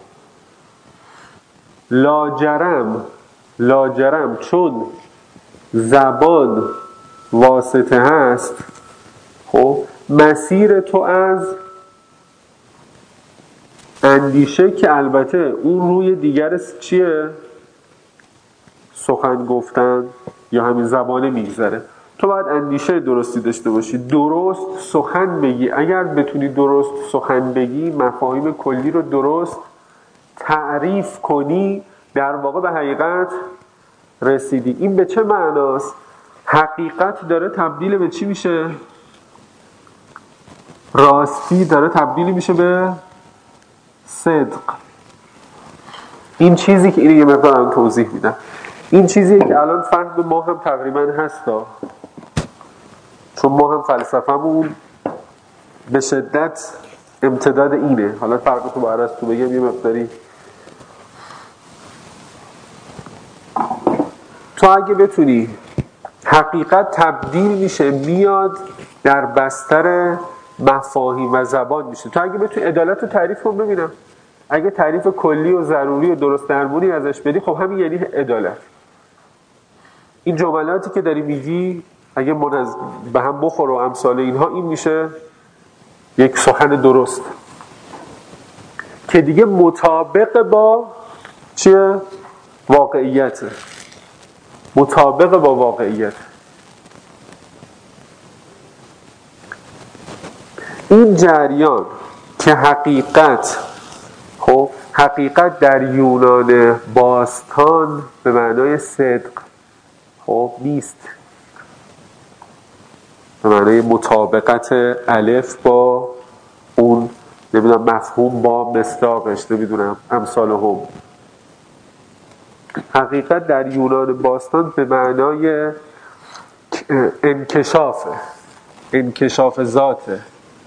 لاجرم چون زبان واسطه هست، خب مسیر تو از اندیشه که البته اون روی دیگر چیه؟ سخن گفتن یا همین زبانه میگذره. تو باید اندیشه درستی داشته باشی، درست سخن بگی. اگر بتونی درست سخن بگی، مفاهیم کلی رو درست تعریف کنی، در واقع به حقیقت رسیدی. این به چه معناست؟ حقیقت داره تبدیل به چی میشه؟ راستی داره تبدیل میشه به صدق. این چیزی که اینو یه مقدار توضیح میدم، این چیزی که الان فهم ما هم تقریبا هستا. چون ما هم فلسفه‌مون به شدت امتداد اینه. حالا فرق تو با ارسطو بگم یه مقداری. تو اگه بتونی حقیقت تبدیل میشه میاد در بستر مفاهیم و زبان میشه. تو اگه بتونی عدالت رو تعریف کن ببینم، اگه تعریف کلی و ضروری و درست درمونی ازش بدی خب همین یعنی عدالت. این جملاتی که داری میگی اگه به هم بخور و امثال اینها، این میشه یک سخن درست که دیگه مطابق با چیه؟ واقعیت. مطابق با واقعیت. این جریان که حقیقت در یونان باستان به معنای صدق نیست، به معنای مطابقت الف با اون مفهوم با مصداقش امثال هم. حقیقت در یونان باستان به معنای انکشاف ذاته.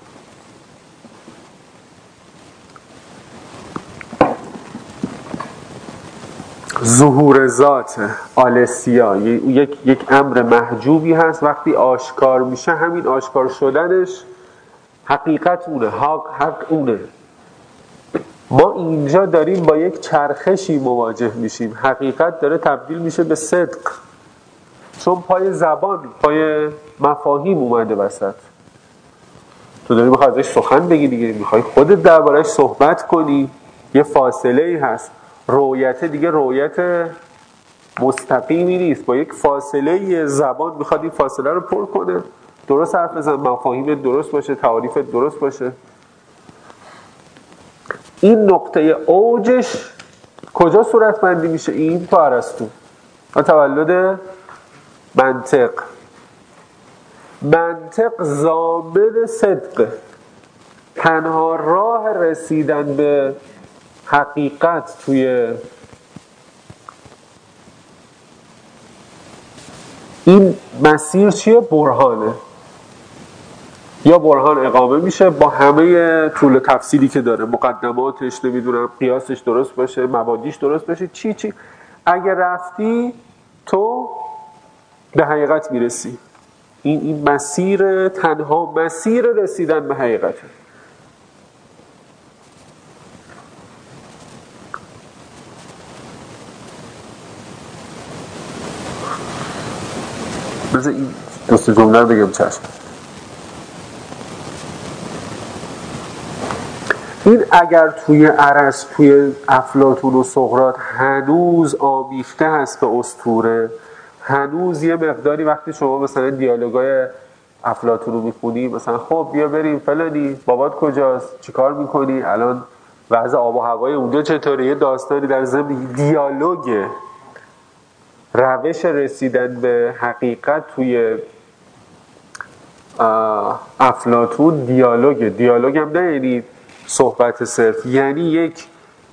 ظهور ذات، آلسیا، یک امر محجوبی هست. وقتی آشکار میشه همین آشکار شدنش حقیقت اونه، حق اونه. ما اینجا داریم با یک چرخشی مواجه میشیم. حقیقت داره تبدیل میشه به صدق، چون پای زبان، پای مفاهیم اومده وسط. تو داری میخوای ازش سخن بگی دیگه، میخوای خودت دربارش صحبت کنی. یه فاصله ای هست. رویت دیگه رویت مستقیمی نیست، با یک فاصله زبان میخواد این فاصله رو پر کنه. درست حرف بزن، مفاهیم درست باشه، تعاریف درست باشه. این نقطه اوجش کجا صورت بندی میشه؟ این تو ارسطو و تولد منطق. منطق ضامن صدق. تنها راه رسیدن به حقیقت توی این مسیر چیه؟ برهانه. یا برهان اقامه میشه با همه طول تفصیلی که داره، مقدماتش، قیاسش درست باشه، مبادیش درست باشه، چی اگه رفتی تو به حقیقت میرسی. این مسیر، تنها مسیر رسیدن به حقیقته. بذار این دوست جمله رو بگم. چشم. این اگر توی توی افلاطون و سقراط هنوز آمیخته هست به اسطوره، هنوز یه مقداری وقتی شما مثلا دیالوگای افلاطون رو میخونی، مثلا خب بیا بریم فلانی، بابات کجاست، چی کار میکنی الان، وضع آب و هوای اونجا چطوره، یه داستانی در ضمن دیالوگه. روش رسیدن به حقیقت توی افلاطون دیالوگ هم نه یعنی صحبت صرف، یعنی یک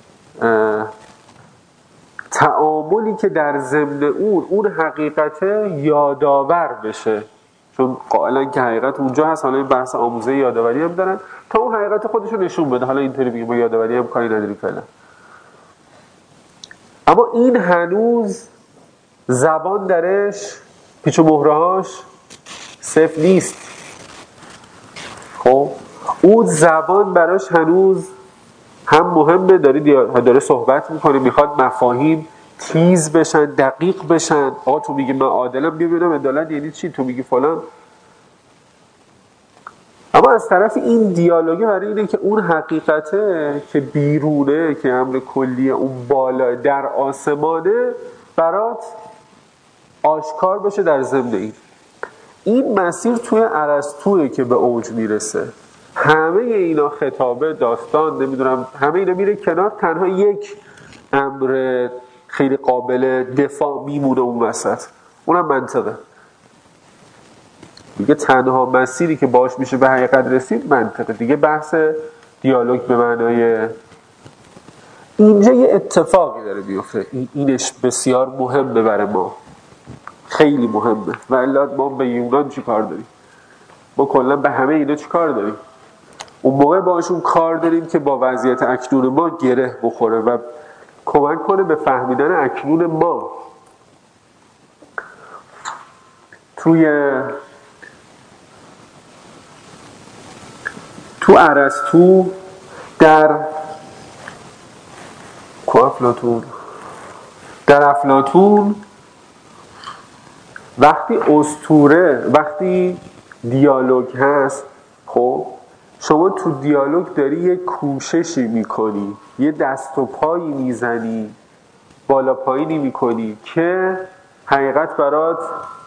تعاملی که در ضمن اون حقیقت یادآور بشه، چون قائلا که حقیقت اونجا هست. حالا این بحث آموزه یادآوری هم دارن تا اون حقیقت خودشو نشون بده. حالا اینطوری بگیم ما یادآوری هم کاری نداریم فعلا، اما این هنوز زبان درش پیچ و مهرهاش صفر نیست. خب اون زبان براش هنوز هم مهمه، داره صحبت میکنه، میخواد مفاهیم تیز بشن، دقیق بشن. آقا تو میگی من عادلم، ببینم عدالت یعنی چی، تو میگی فلان. اما از طرف این دیالوگه برای اینه که اون حقیقته که بیرونه، که امر کلیه، اون بالا در آسمانه، برات آشکار بشه در ضمن این مسیر توی ارسطوئه که به اوج میرسه. همه اینا خطابه، داستان، همه اینا میره کنار، تنها یک امر خیلی قابل دفاع میمونه اون وسط، اونم منطقه. دیگه تنها مسیری که باش میشه به حقیقت رسید منطقه. دیگه بحث دیالوگ به معنای اینجا یه اتفاقی داره بیفته. اینش بسیار مهمه برای ما، خیلی مهمه. و الا ما به یونان چی کار داریم؟ ما کلا به همه اینا چی کار داریم؟ اون موقع باشون کار داریم که با وضعیت اکنون ما گره بخوره و کمک کنه به فهمیدن اکنون ما. تو ارسطو در افلاطون وقتی دیالوگ هست، خب شما تو دیالوگ داری یه کوششی میکنی، یه دست و پایی میزنی، بالا پایینی میکنی که حقیقت برات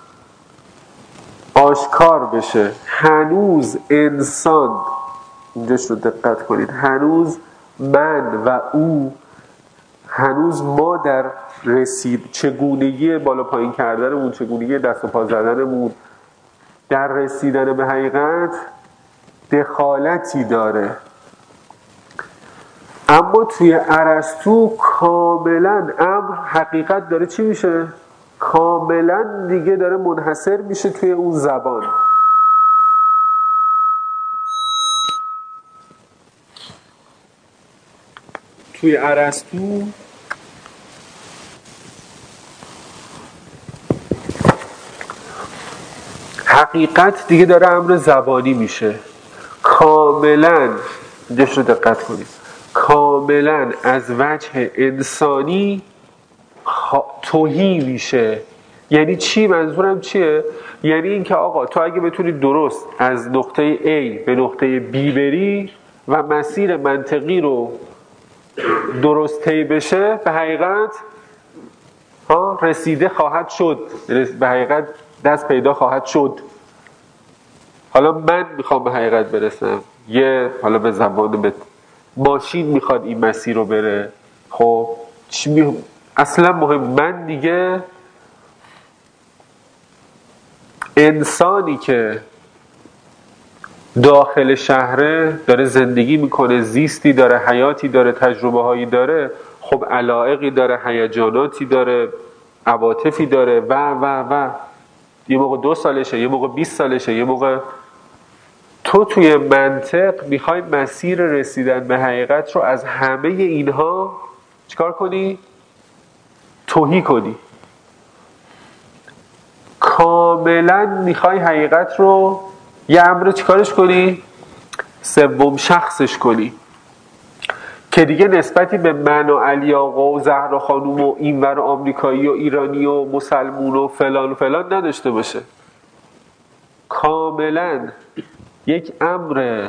آشکار بشه. هنوز انسان، اینجاش رو دقت کنید، هنوز من و او، هنوز ما در چگونگی بالا پایین کردنمون، چگونگی دست و پا زدنمون در رسیدن به حقیقت دخالتی داره. اما توی ارسطو کاملا امر حقیقت داره چی میشه؟ کاملا دیگه داره منحصر میشه توی اون زبان. توی ارسطو حقیقت دیگه داره امر زبانی میشه، کاملا، اینجاش رو دقت کنید، کاملا از وجه انسانی تهی میشه. یعنی چی؟ منظورم چیه؟ یعنی این که آقا تو اگه بتونی درست از نقطه A به نقطه B بری و مسیر منطقی رو درست طی بشه، به حقیقت رسیده خواهد شد، به حقیقت دست پیدا خواهد شد. حالا من میخوام به حقیقت برسم، حالا به زبان ماشین میخواد این مسیر رو بره، خب اصلا مهم، من دیگه انسانی که داخل شهره داره زندگی میکنه، زیستی داره، حیاتی داره، تجربه هایی داره، خب علایقی داره، هیجاناتی داره، عواطفی داره و یه موقع 2 سالشه، یه موقع 20 سالشه، یه موقع توی منطق میخوای مسیر رسیدن به حقیقت رو از همه اینها چیکار کنی؟ تهی کنی. کاملا میخوای حقیقت رو یه امر چیکارش کنی؟ سوم شخصش کنی که دیگه نسبتی به من و علی آقا و زهرا خانوم و اینور آمریکایی و ایرانی و مسلمون و فلان نداشته باشه. کاملا یک امر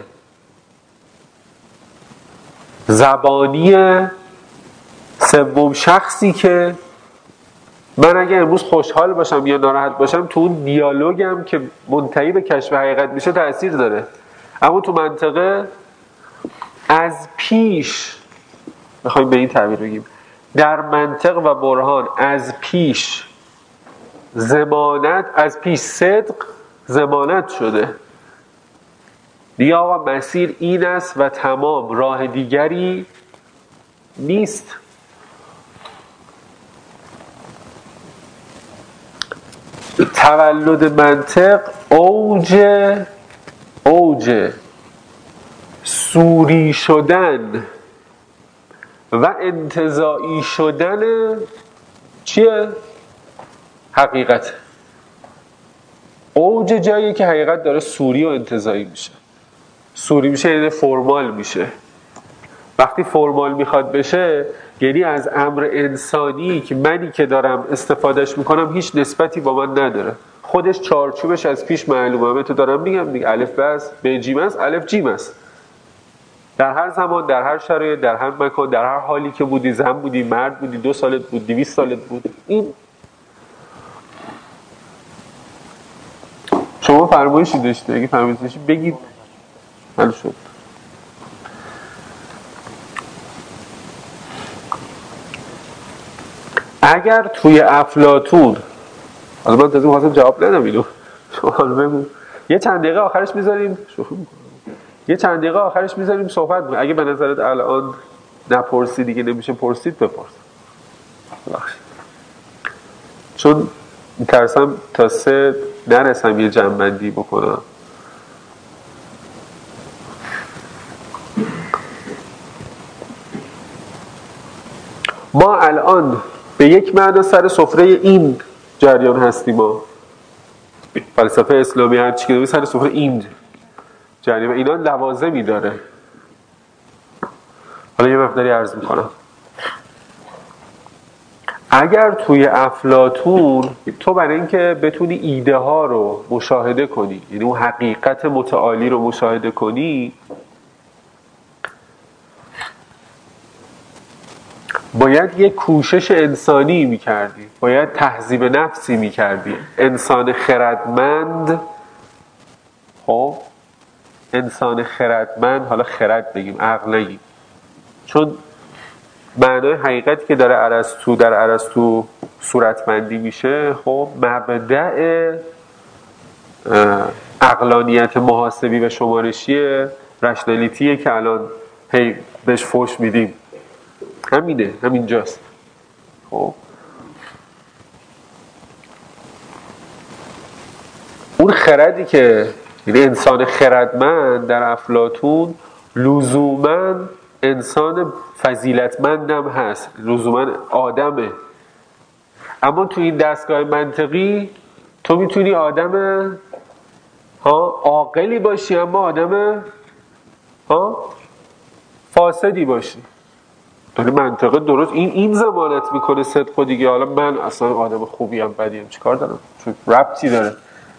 زبانی سوم شخصی که من اگه امروز خوشحال باشم یا ناراحت باشم، تو اون دیالوگم که منتهی به کشف حقیقت میشه تأثیر داره. اما تو منطقه از پیش، میخوایم به این تعبیر بگیم، در منطق و برهان از پیش ضمانت، از پیش صدق ضمانت شده دیگه. آقا مسیر این است و تمام، راه دیگری نیست. تولد منطق اوج سوری شدن و انتزاعی شدن چیه؟ حقیقت. اوج جایی که حقیقت داره سوری و انتزاعی میشه. سوری میشه یعنی فرمال میشه. وقتی فرمال میخواد بشه یعنی از امر انسانی که منی که دارم استفادهش میکنم هیچ نسبتی با من نداره، خودش چارچوبش از پیش معلومه. من تو دارم میگم دیگه، الف بس به جیم است، الف جیم است. در هر زمان، در هر شرایط، در هر مکان، در هر حالی که بودی، زن بودی، مرد بودی، 2 سالت بود، 200 سالت بود، این شما فرمایشی داشته، اگه فرمایشی داشتی بگید حل شد. اگر توی افلاطون، حالا من تازه می‌خواستم جواب ندم اینو، شما حالا بگو، یه چند دقیقه آخرش میذاریم صحبت می‌کنیم. اگه به نظرت الان نپرسی دیگه نمیشه پرسید، بپرس. بخشید. چون میترسم تا 3 نرسم یه جمع‌بندی بکنم ما الان به یک معنا سر سفره این جریان هستیم. ما فلسفه اسلامی هر چی که سر سفره این جریان و اینا لوازمی داره. حالا یه مقداری عرض میکنم. اگر توی افلاطون تو برای اینکه بتونی ایده ها رو مشاهده کنی، یعنی اون حقیقت متعالی رو مشاهده کنی، باید یک کوشش انسانی میکردی، باید تهذیب نفسی میکردی. انسان خردمند، خب انسان خردمند، حالا خرد بگیم عقل نگیم، چون معنای حقیقتی که داره ارسطو در ارسطو صورتبندی میشه، خب مبدأ عقلانیت محاسبی و شمارشی رشنالیتیه که الان هی بهش فوش میدیم. همینه، همینجاست. خب اون خردی که یعنی انسان خردمند در افلاطون لزوماً انسان فضیلتمندم هست، لزوماً آدمه. اما تو این دستگاه منطقی تو میتونی آدم عاقلی باشی اما آدم فاسدی باشی. داری منطقه درست این ضمانت میکنه صدق و دیگه. حالا من اصلا آدم خوبی هم بدی هم چیکار دارم؟ چون ربطی داره.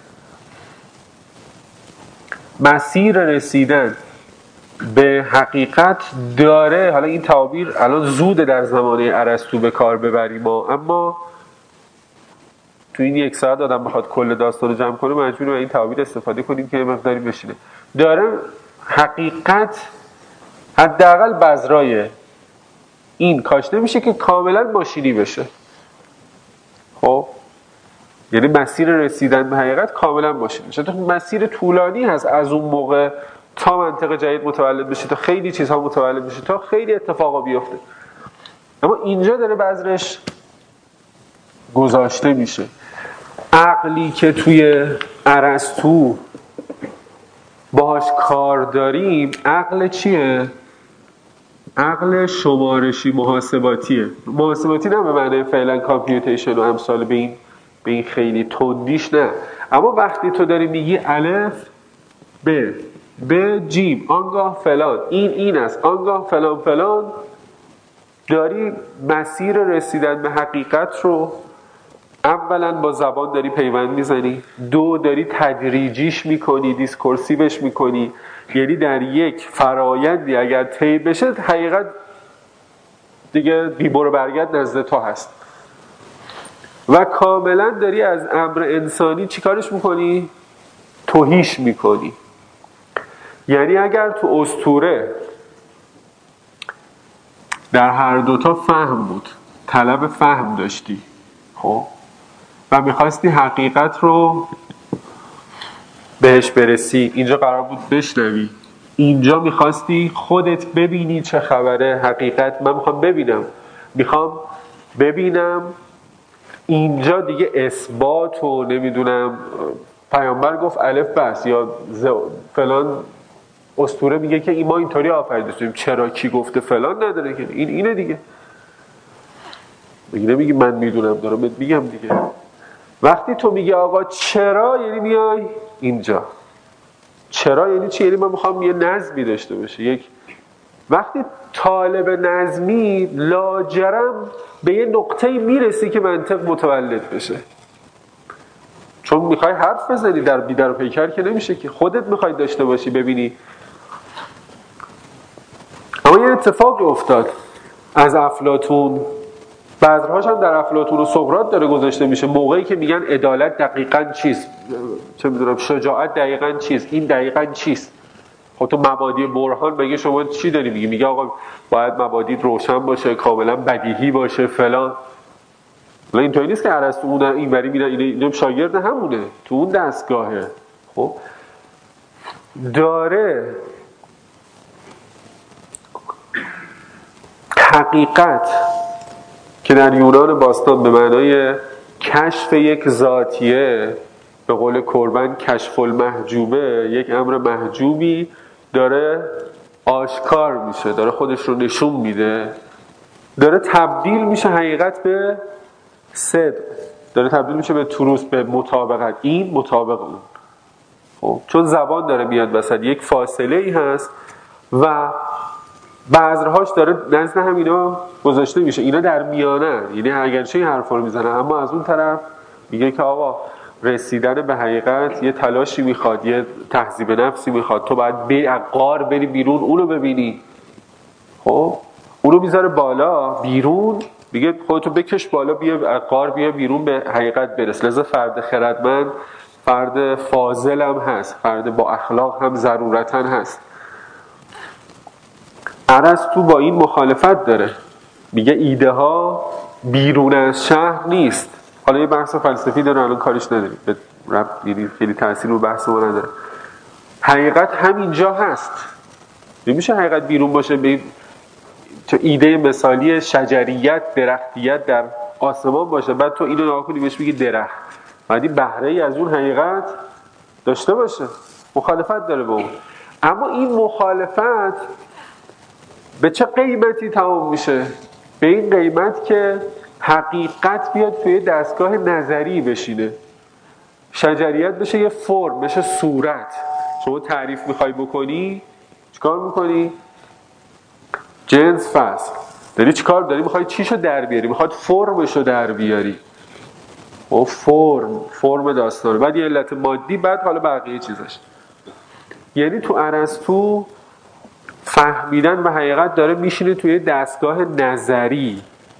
مسیر رسیدن به حقیقت داره. حالا این تعابیر الان زوده در زمانه ارسطو به کار ببریم، اما تو این یک ساعت آدم بخواد کل داستان رو جمع کنه مجبور به این تعابیر استفاده کنیم که مقداری بشینه. داره حقیقت حداقل بذرای این کاشته میشه که کاملا ماشینی بشه. خب یعنی مسیر رسیدن به حقیقت کاملا ماشینی بشه. مسیر طولانی هست از اون موقع تا منطق جدید متولد بشه، تا خیلی چیزها متولد بشه، تا خیلی اتفاقا بیفته. اما اینجا داره بذرش گذاشته میشه. عقلی که توی ارسطو باهاش کار داریم عقل چیه؟ عقل شمارشی محاسباتیه. محاسباتی نه به معنی فعلا کامپیوتیشن و امثال به این خیلی تندیش نه. اما وقتی تو داری میگی الف ب جیم آنگاه فلان این است آنگاه فلان فلان، داری مسیر رسیدن به حقیقت رو اولا با زبان داری پیوند میزنی، دو داری تدریجیش میکنی، دیسکورسیوش میکنی. یعنی در یک فرایندی اگر طی بشه حقیقت دیگه بیبر و برگرد نزد تو هست و کاملا داری از امر انسانی چیکارش میکنی؟ توهیش میکنی. یعنی اگر تو اسطوره در هر دوتا فهم بود، طلب فهم داشتی، خب و میخواستی حقیقت رو بهش برسی، اینجا قرار بود بشنوی، اینجا میخواستی خودت ببینی چه خبره حقیقت. من میخوام ببینم اینجا دیگه اثبات و نمیدونم پیامبر گفت الف بس یا فلان اسطوره میگه که ما اینطوری آفریده شدیم، چرا کی گفته فلان نداره که اینه دیگه. نمیگی من میدونم، دارم بهت میگم دیگه. وقتی تو میگی آقا چرا، یعنی میای اینجا. چرا یعنی چی؟ یعنی من میخوام یه نظمی داشته باشه. وقتی طالب نظمی لاجرم به یه نقطه‌ای میرسی که منطق متولد بشه، چون میخوای حرف بزنی، در بیدر و پیکر که نمیشه که خودت میخوای داشته باشی ببینی. اما یه اتفاق افتاد از افلاطون، بذرهاش هم در افلاطون و سقراط داره گذاشته میشه. موقعی که میگن عدالت دقیقاً چیست، چه میدونم شجاعت دقیقاً چیست، این دقیقاً چیست. خب تو مبادی برهان بگه شما چی داری میگی؟ میگه آقا باید مبادی روشن باشه، کاملا بدیهی باشه فلان. ولی اینطوری نیست که ارسطو اون اینوری میره، اینم شاگرد همونه تو اون دستگاهه. خب داره حقیقت که در یونان باستان به معنای کشف یک ذاتیه، به قول کربن کشف المحجوبه، یک امر محجوبی داره آشکار میشه، داره خودش رو نشون میده. داره تبدیل میشه حقیقت به صدق، داره تبدیل میشه به تروس، به مطابقت، این مطابق اون. خب چون زبان داره میاد وسط، یک فاصله ای هست و بذرهاش داره نزد هم اینا گذاشته میشه، اینا در میانه، یعنی اگرچه این حرفا رو میزنه اما از اون طرف میگه که آقا رسیدن به حقیقت یه تلاشی میخواد، یه تهذیب نفسی میخواد، تو باید بری از غار بری بیرون اونو ببینی. خب اونو میذاره بالا بیرون، میگه خودتو بکش بالا، بیا از غار بیا بیرون به حقیقت برس. لذا فرد خردمند فرد فاضل هم هست، فرد با اخلاق هم ضرورتاً هست. ارسطو با این مخالفت داره، میگه ایده ها بیرون از شهر نیست. حالا یه بحث فلسفی داره، الان کارش نداریم، به ربط خیلی تاثیر رو بحث ما نداره. حقیقت همینجا هست، نمیشه حقیقت بیرون باشه. به چه ایده مثالی شجریت، درختیت در آسمان باشه، بعد تو اینو نگاه کنی بهش میگی درخت، بعدی بهره ای از اون حقیقت داشته باشه. مخالفت داره با اون. اما این مخالفت به چه قیمتی تمام میشه؟ به این قیمت که حقیقت بیاد توی دستگاه نظری بشینه، شجریت بشه یه فرم، بشه صورت. شما تعریف میخوای بکنی چیکار میکنی؟ جنس فصل داری چیکار داری؟ میخوای چیشو در بیاری؟ میخواد فرمشو در بیاری. و فرم داستانه، بعد یه علت مادی، بعد حالا بقیه چیزش. یعنی تو ارسطو فهمیدن به حقیقت داره میشینه توی دستگاه نظری.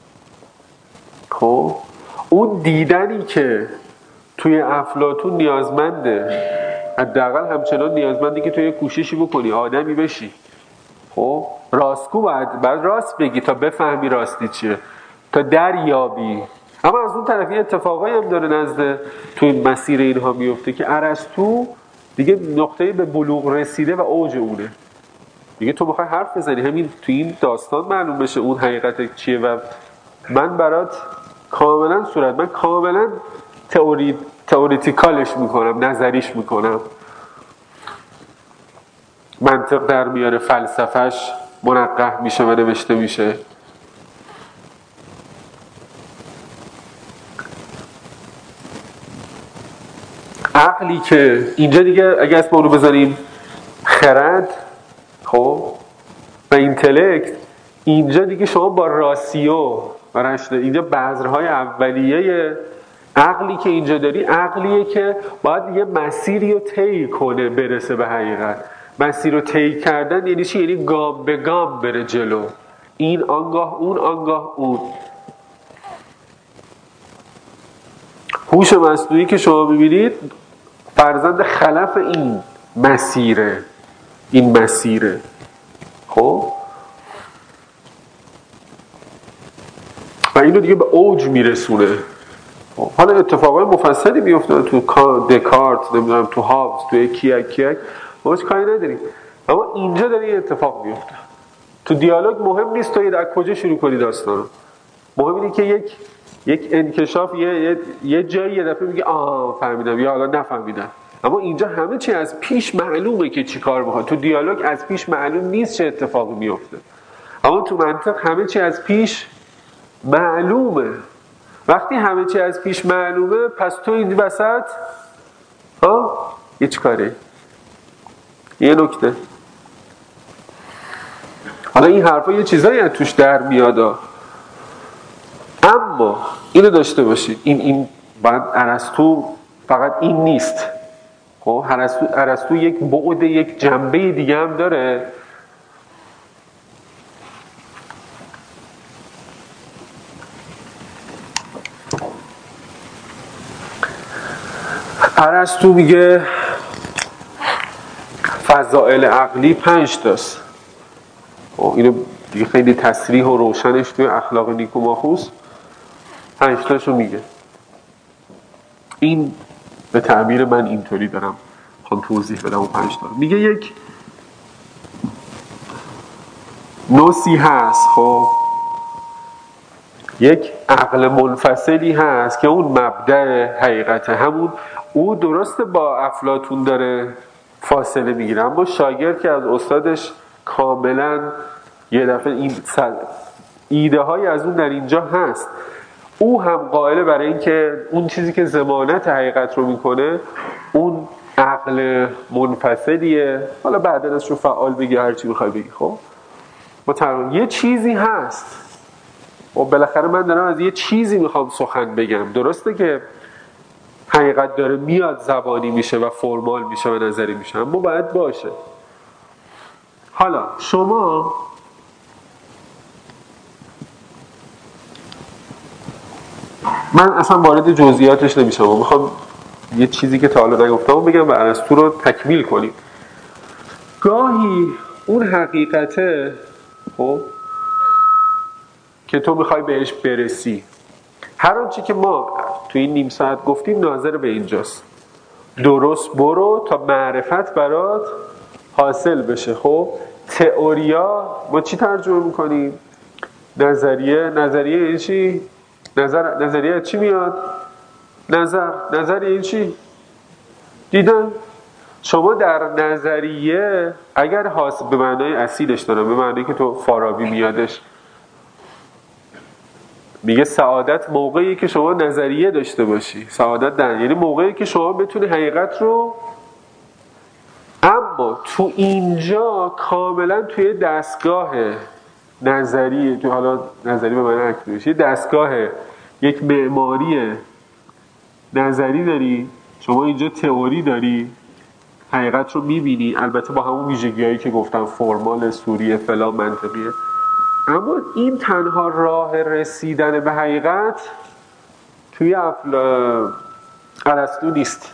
خب اون دیدنی که توی افلاطون نیازمنده، حداقل همچنان نیازمندی که توی کوششی بکنی آدمی بشی. خب راستگو باید راست بگی تا بفهمی راستی چیه، تا دریابی. اما از اون طرف یه اتفاقایی هم داره نزد توی مسیر اینها میفته که ارسطو دیگه نقطه‌ای به بلوغ رسیده و اوج اونه. دیگه تو بخوای حرف بزنی همین تو این داستان معلوم بشه اون حقیقت چیه و من برات کاملا من کاملا تئوریتیکالش میکنم، نظریش میکنم، منطق در میاره، فلسفهش منقح میشه و نوشته میشه. عقلی که اینجا دیگه اگه اسم رو بذاریم خرد، خب و اینتلکت، اینجا دیگه شما با راسیو و رشد، اینجا بذرهای اولیه عقلی که اینجا داری عقلیه که باید یه مسیری رو طی کنه برسه به حقیقت. مسیر رو طی کردن یعنی چی؟ یعنی گام به گام بره جلو، این آنگاه اون، آنگاه اون. هوش مصنوعی که شما میبینید فرزند خلف این مسیره. خب و اینو دیگه به اوج میرسونه. حالا اتفاقای مفصلی میفته تو دکارت، نمیدونم تو هابز، تو کیک ما هیچ کاری نداریم، اما اینجا داره یه اتفاق میفته. تو دیالوگ مهم نیست تو از کجا شروع کنی داستانو، مهم اینه که یک انکشاف یه جایی یه دفعه میگه فهمیدم یا حالا نفهمیدم. اما اینجا همه چی از پیش معلومه که چی کار میخواد. تو دیالوگ از پیش معلوم نیست چه اتفاقی میفته، اما تو منطق همه چی از پیش معلومه. وقتی همه چی از پیش معلومه، پس تو این وسط یه چی کاره؟ یه نکته. حالا این حرفا یه چیزایی از توش در میاد، اما اینو داشته باشید، این باید ارسطو فقط این نیست. خب ارسطو یک بعد، یک جنبه دیگه هم داره. ارسطو میگه فضائل عقلی 5 تاست. اینو دیگه خیلی تصریح و روشنش توی اخلاق نیکوماخوس 5 تاشو میگه. این به تعبیر من اینطوری دارم خواهم توضیح بدم اون 5 تا. میگه یک نوسی هست، خب یک عقل منفصلی هست که اون مبدأ حقیقت، همون او درسته با افلاطون داره فاصله میگیره، اما شاگرد که از استادش کاملا یه دفعه ایده های از اون در اینجا هست. او هم قائله برای اینکه اون چیزی که ضمانت حقیقت رو میکنه اون عقل منفصلیه. حالا بعدا ازشون فعال بگی، هر چی بخوای بگی. خب ما یه چیزی هست و بالاخره من دارم از یه چیزی میخوام سخن بگم. درسته که حقیقت داره میاد، زبانی میشه و فرمال میشه و نظری میشه، اما باید باشه. حالا شما من اصلا وارد جزئیاتش نمیشم و میخوام یه چیزی که تا حالا نگفتم بگم و ارسطو رو تکمیل کنیم. گاهی اون حقیقته خب که تو میخوای بهش برسی، هر آنچه که ما تو این نیم ساعت گفتیم ناظر به اینجاست. درست برو تا معرفت برات حاصل بشه. خب تئوریا ما چی ترجمه میکنیم؟ نظریه این چی؟ نظریه چی میاد؟ نظریه این چی؟ دیدن؟ شما در نظریه اگر حاصل به معنای اصیلش دارم، به معنی که تو فارابی میادش میگه سعادت موقعی که شما نظریه داشته باشی. سعادت یعنی موقعی که شما بتونی حقیقت رو، اما تو اینجا کاملا توی دستگاه نظری، تو حالا نظری به معنی اکادمیک، دستگاه یک معماری نظری داری. شما اینجا تئوری داری، حقیقت رو میبینی، البته با همون ویژگی‌هایی که گفتم، فرمال، سوریه، فلان، منطقیه. اما این تنها راه رسیدن به حقیقت توی ارسطو نیست.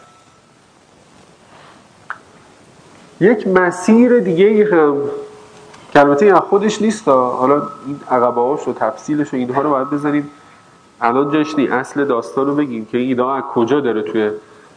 یک مسیر دیگه هم که البته این خودش نیست، حالا این عقبه‌هاش و تفصیلش و اینها رو باید بزنیم الان جاش نی، اصل داستان رو بگیم که این ایده از کجا داره. توی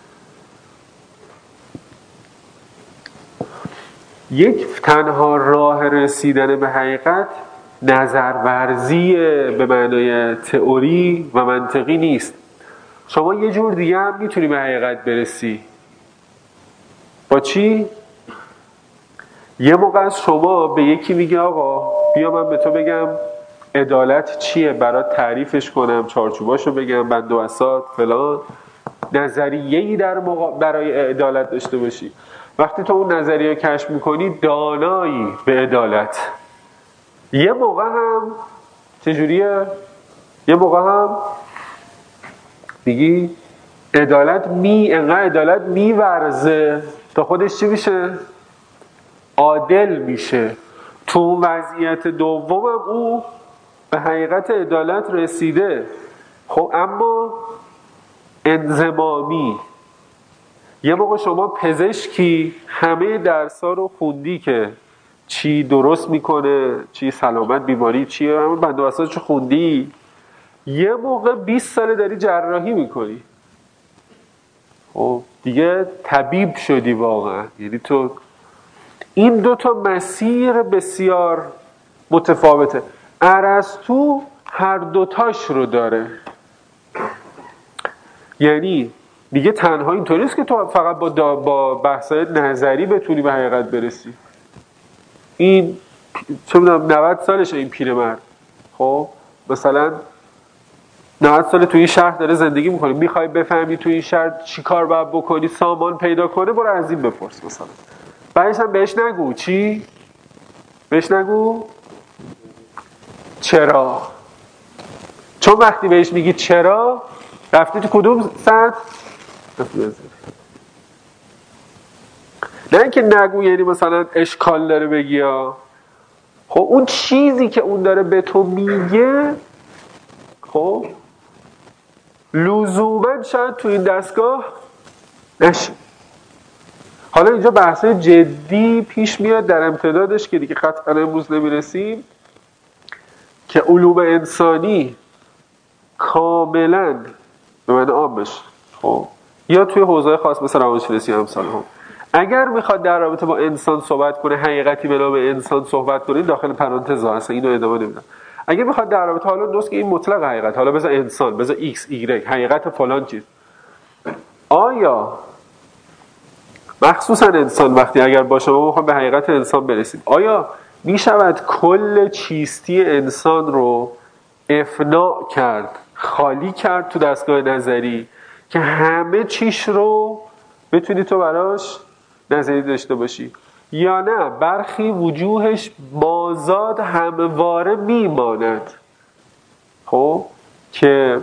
یک تنها راه رسیدن به حقیقت نظرورزی به معنای تئوری و منطقی نیست. شما یه جور دیگه هم میتونی به حقیقت برسی. با چی؟ یه موقع از شما به یکی میگه آقا بیا من به تو بگم عدالت چیه، برات تعریفش کنم، چارچوباشو بگم، بند و بساط فلان، نظریه‌ای برای عدالت داشته باشی. وقتی تو اون نظریه کشف میکنی دانایی به عدالت. یه موقع هم چجوریه؟ یه موقع هم میگی انقدر عدالت میورزه تا خودش چی میشه؟ عادل میشه. تو وضعیت دومم او به حقیقت عدالت رسیده. خب اما انضمامی. یه موقع شما پزشکی همه درس‌ها رو خوندی که چی درست میکنه، چی سلامت بیماری چیه، همه بند و بساطش خوندی. یه موقع 20 ساله داری جراحی میکنی. خب دیگه طبیب شدی واقعا. یعنی تو این دوتا مسیر بسیار متفاوته. ارسطو هر دوتاش رو داره. یعنی میگه تنها اینطوری نیست که تو فقط با بحث‌های نظری بتونی به حقیقت برسی. این چه میدونم 90 سالشه این پیرمرد، خب مثلا 90 ساله توی این شهر داره زندگی میکنه، میخوای بفهمی توی این شهر چی کار باید بکنی، سامان پیدا کنه، برو از این بپرس مثلا. بعدش هم بهش نگو چی؟ بهش نگو چرا. چون وقتی بهش میگی چرا، رفتی تو کدوم سطح؟ نه اینکه نگو یعنی مثلا اشکال داره بگی ها. خب اون چیزی که اون داره به تو میگه خب لزوما شاید تو این دستگاه نشه. حالا اینجا بحثای جدی پیش میاد در امتدادش که دیگه قطعا امروز نمیرسیم، که علوم انسانی کاملا به معنی عام بشه. خب یا توی حوزه خاص مثل روانشناسی امثال هم اگر میخواد در رابطه با انسان صحبت کنه، حقیقتی به نام انسان صحبت کنه، داخل پرانتز هست، اینو ادامه نمیدم. اگر میخواد در رابطه، حالا درست که این مطلق حقیقت، حالا بذار انسان، بذار ایکس ایگرگ، حقیقت فلان چیز، آیا مخصوصا انسان وقتی اگر باشه ما میخوام به حقیقت انسان برسیم، آیا می شود کل چیستی انسان رو افناء کرد، خالی کرد تو دستگاه نظری که همه چیش رو بتونی تو براش نظری داشته باشی، یا نه برخی وجوهش مازاد همواره میماند. خب که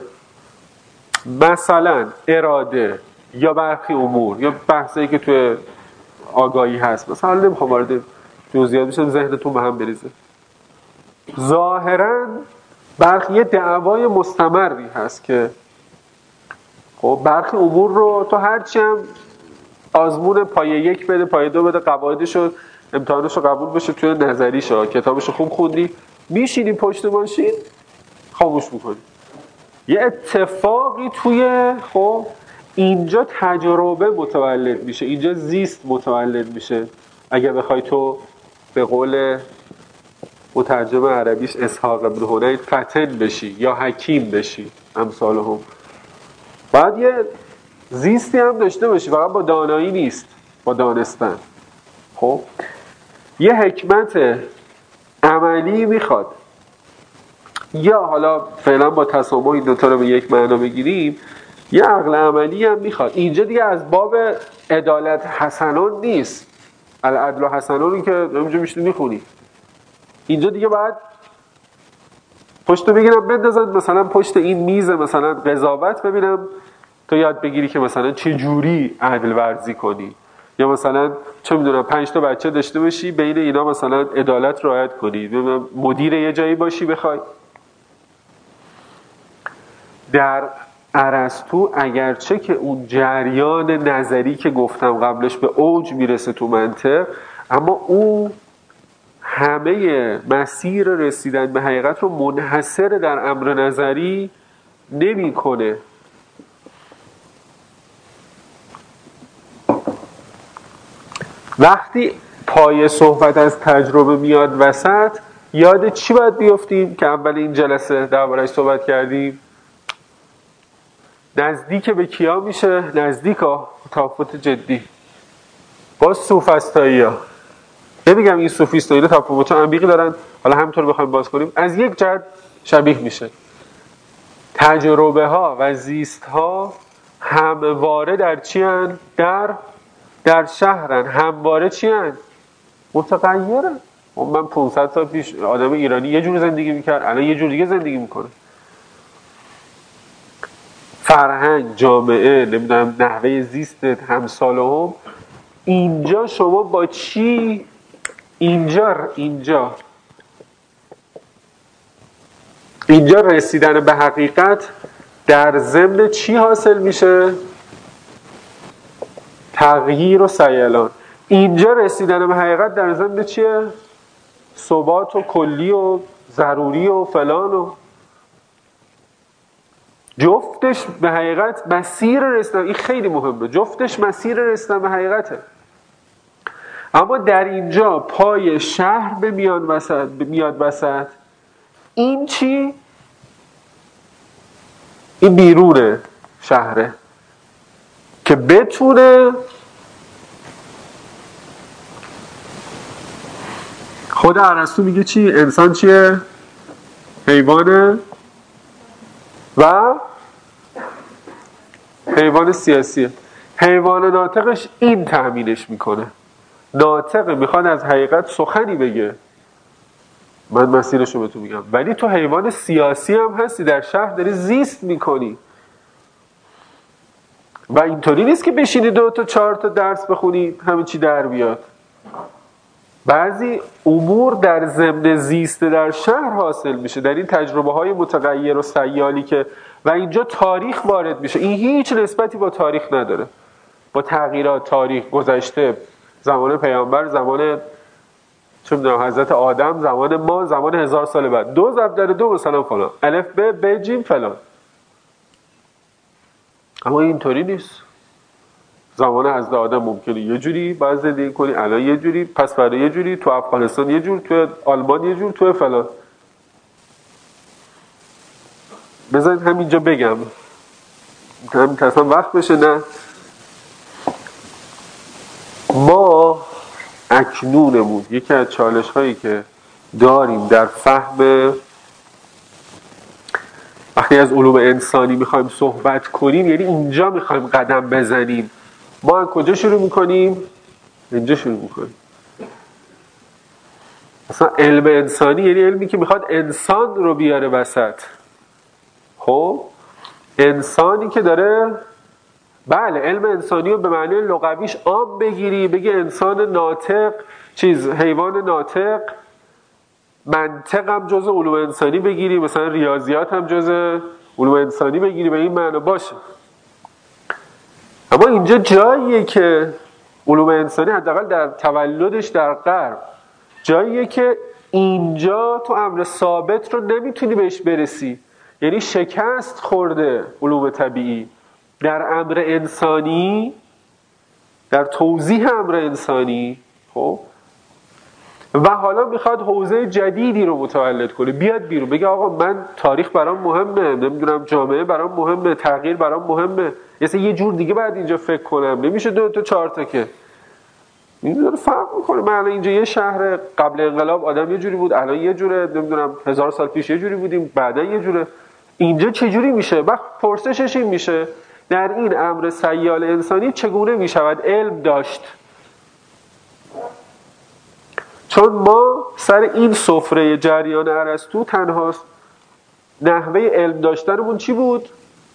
مثلا اراده یا برخی امور یا بحثایی که توی آگاهی هست، مثلا نمیخوام وارد جزئیات بشم ذهنتون به هم بریزه، ظاهراً برخی یه دعوای مستمری هست که خب برخی امور رو تو هرچی هم آزمون پایه 1 بده، پایه 2 بده، قواعدشو امتحانشو قبول بشه، توی نظریشو کتابشو خوب خوندی، میشینی پشت ماشین خاموش میکنی. یه اتفاقی توی خب اینجا تجربه متولد میشه، اینجا زیست متولد میشه. اگه بخوای تو به قول مترجم عربیش اسحاق ابن هنین فتن بشی یا حکیم بشی امثالهم، باید یه زیستی هم داشته باشی، فقط با دانایی نیست، با دانستن. خب یه حکمت عملی میخواد، یا حالا فعلا با تسامح این دوتا رو به یک معنا بگیریم، یه عقل عملی هم میخواد. اینجا دیگه از باب عدالت حسنون نیست، العدل و حسنون که اینجا میشونی میخونی، اینجا دیگه باید پشتو بگیرم بندازن مثلا پشت این میز مثلا قضاوت، ببینم تو یاد بگیری که مثلا چه جوری عدل ورزی کنی، یا مثلا چه میدونم 5 تا بچه داشته باشی بین اینا مثلا عدالت رعایت کنی، مدیر یه جایی باشی بخوای. در ارسطو اگرچه که اون جریان نظری که گفتم قبلش به اوج میرسه تو منطق، اما او همه مسیر رسیدن به حقیقت رو منحصر در امر نظری نمی کنه. وقتی پای صحبت از تجربه میاد وسط، یاد چی باید بیافتیم که اول این جلسه درباره‌اش صحبت کردیم؟ نزدیک به کیا میشه؟ نزدیک تفاوت جدی با سوفسطایی ها. نمیگم این سوفیستایی تفاوت عمیقی دارن، حالا همینطور بخوایم باز کنیم، از یک جهت شبیه میشه. تجربه ها و زیست ها همواره در چی هن؟ در شهرن. همواره چی هن؟ متغیرن. من 500 سال پیش آدم ایرانی یه جور زندگی میکرد، الان یه جور دیگه زندگی میکنه. فرهنگ، جامعه، نمیدونم نحوه زیست همسالهم، اینجا شما با چی اینجا رسیدن به حقیقت در ضمن چی حاصل میشه؟ تغییر و سیلان. اینجا رسیدن به حقیقت در ضمن چیه؟ ثبات و کلی و ضروری و فلان و جفتش به حقیقت مسیر رسیدن. این خیلی مهمه، جفتش مسیر رسیدن به حقیقته. اما در اینجا پای شهر به میاد وسط. این چی؟ این بیرونه شهره که بتونه خود ارسطو میگه چی؟ انسان چیه؟ حیوانه و حیوان سیاسیه. حیوان ناطقش این تأمینش میکنه. ناطق میخواد از حقیقت سخنی بگه، من مسیرشو بهتون میگم، ولی تو حیوان سیاسی هم هستی، در شهر داری زیست میکنی و اینطوری نیست که بشینی 2 تا 4 تا درس بخونی همه چی در بیاد. بعضی امور در ضمن زیست در شهر حاصل میشه، در این تجربه های متغیر و سیالی که و اینجا تاریخ وارد میشه. این هیچ نسبتی با تاریخ نداره، با تغییرات تاریخ گذشته، زمان پیامبر، زمان چه میدونم حضرت آدم، زمان ما، زمان 1000 سال بعد، 2 ضرب در 2 مثلا فلان، الف ب جیم فلان. اما اینطوری نیست. زمان حضرت آدم ممکنه یه جوری باید زندگی کنی، الان یه جوری، پس فردا یه جوری، تو افغانستان یه جور، تو آلمان یه جور، تو فلان. بذارید همینجا بگم، همین تصلا وقت بشه. نه، ما اکنونمون یکی از چالش هایی که داریم در فهم. وقتی از علوم انسانی میخوایم صحبت کنیم یعنی اینجا میخوایم قدم بزنیم. ما از کجا شروع میکنیم؟ اینجا شروع میکنیم. مثلا علم انسانی یعنی علمی که میخواد انسان رو بیاره وسط. خب انسانی که داره، بله علم انسانی رو به معنی لغویش عام بگیری، بگی انسان ناطق، حیوان ناطق، منطق هم جز علوم انسانی بگیری، مثلا ریاضیات هم جز علوم انسانی بگیری، به این معنی باشه. اما اینجا جاییه که علوم انسانی حداقل در تولدش در غرب جاییه که اینجا تو امر ثابت رو نمیتونی بهش برسی. یعنی شکست خورده علوم طبیعی در امر انسانی، در توضیح امر انسانی. خب و حالا میخواد حوزه جدیدی رو متولد کنه، بیاد بیرون بگه آقا من تاریخ برام مهمه، نمیدونم جامعه برام مهمه، تغییر برام مهمه، یه جور دیگه باید اینجا فکر کنم، نمیشه 2 تا 4 تا که. این داره فرق میکنه. من الان اینجا یه شهر، قبل انقلاب آدم یه جوری بود، الان یه جوره، نمیدونم 1000 سال پیش یه جوری بودیم، بعدا یه جوره. اینجا چه جوری میشه؟ وقت پرسشش این میشه در این امر سیال انسانی چگونه میشود علم داشت؟ چون ما سر این سفره جریان ارسطو تنها نحوه علم داشتنمون چی بود؟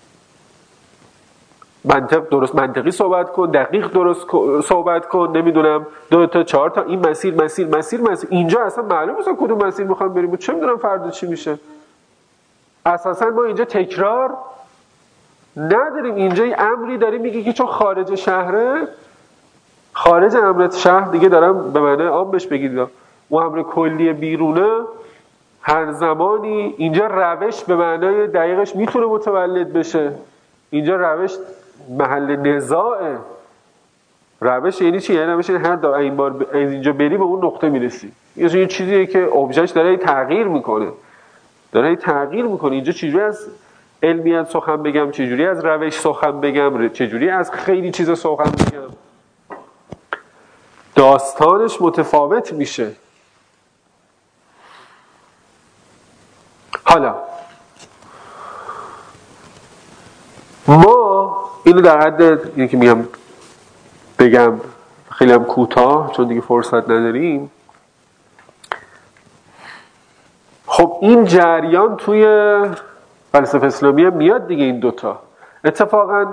درست منطقی صحبت کن، دقیق درست صحبت کن، نمیدونم 2 تا 4 تا این مسیر. اینجا اصلا معلوم نیست کدوم مسیر میخوام بریم، چه میدونم فردا چی میشه. اساسا ما اینجا تکرار نداریم. اینجا یه امری داریم میگه که چون خارج شهره، خارج امر شهر دیگه دارم به معنی عام بهش بگید، اون امر کلی بیرونه، هر زمانی اینجا روش به معنای دقیقش میتونه متولد بشه. اینجا روش محل نزاعه. روش یعنی چی؟ یعنی روش هر دفعه این بار اینجا بری به اون نقطه میرسی. یه چیزیه که ابژهش داره تغییر میکنه. اینجا چجوری از علمیت سخن بگم، چجوری از روش سخن بگم، چجوری از خیلی چیز سخن بگم، داستانش متفاوت میشه. حالا ما اینو در حد اینی که بگم خیلی هم کوتاه چون دیگه فرصت نداریم. خب این جریان توی فلسفه اسلامی میاد دیگه. این دوتا اتفاقا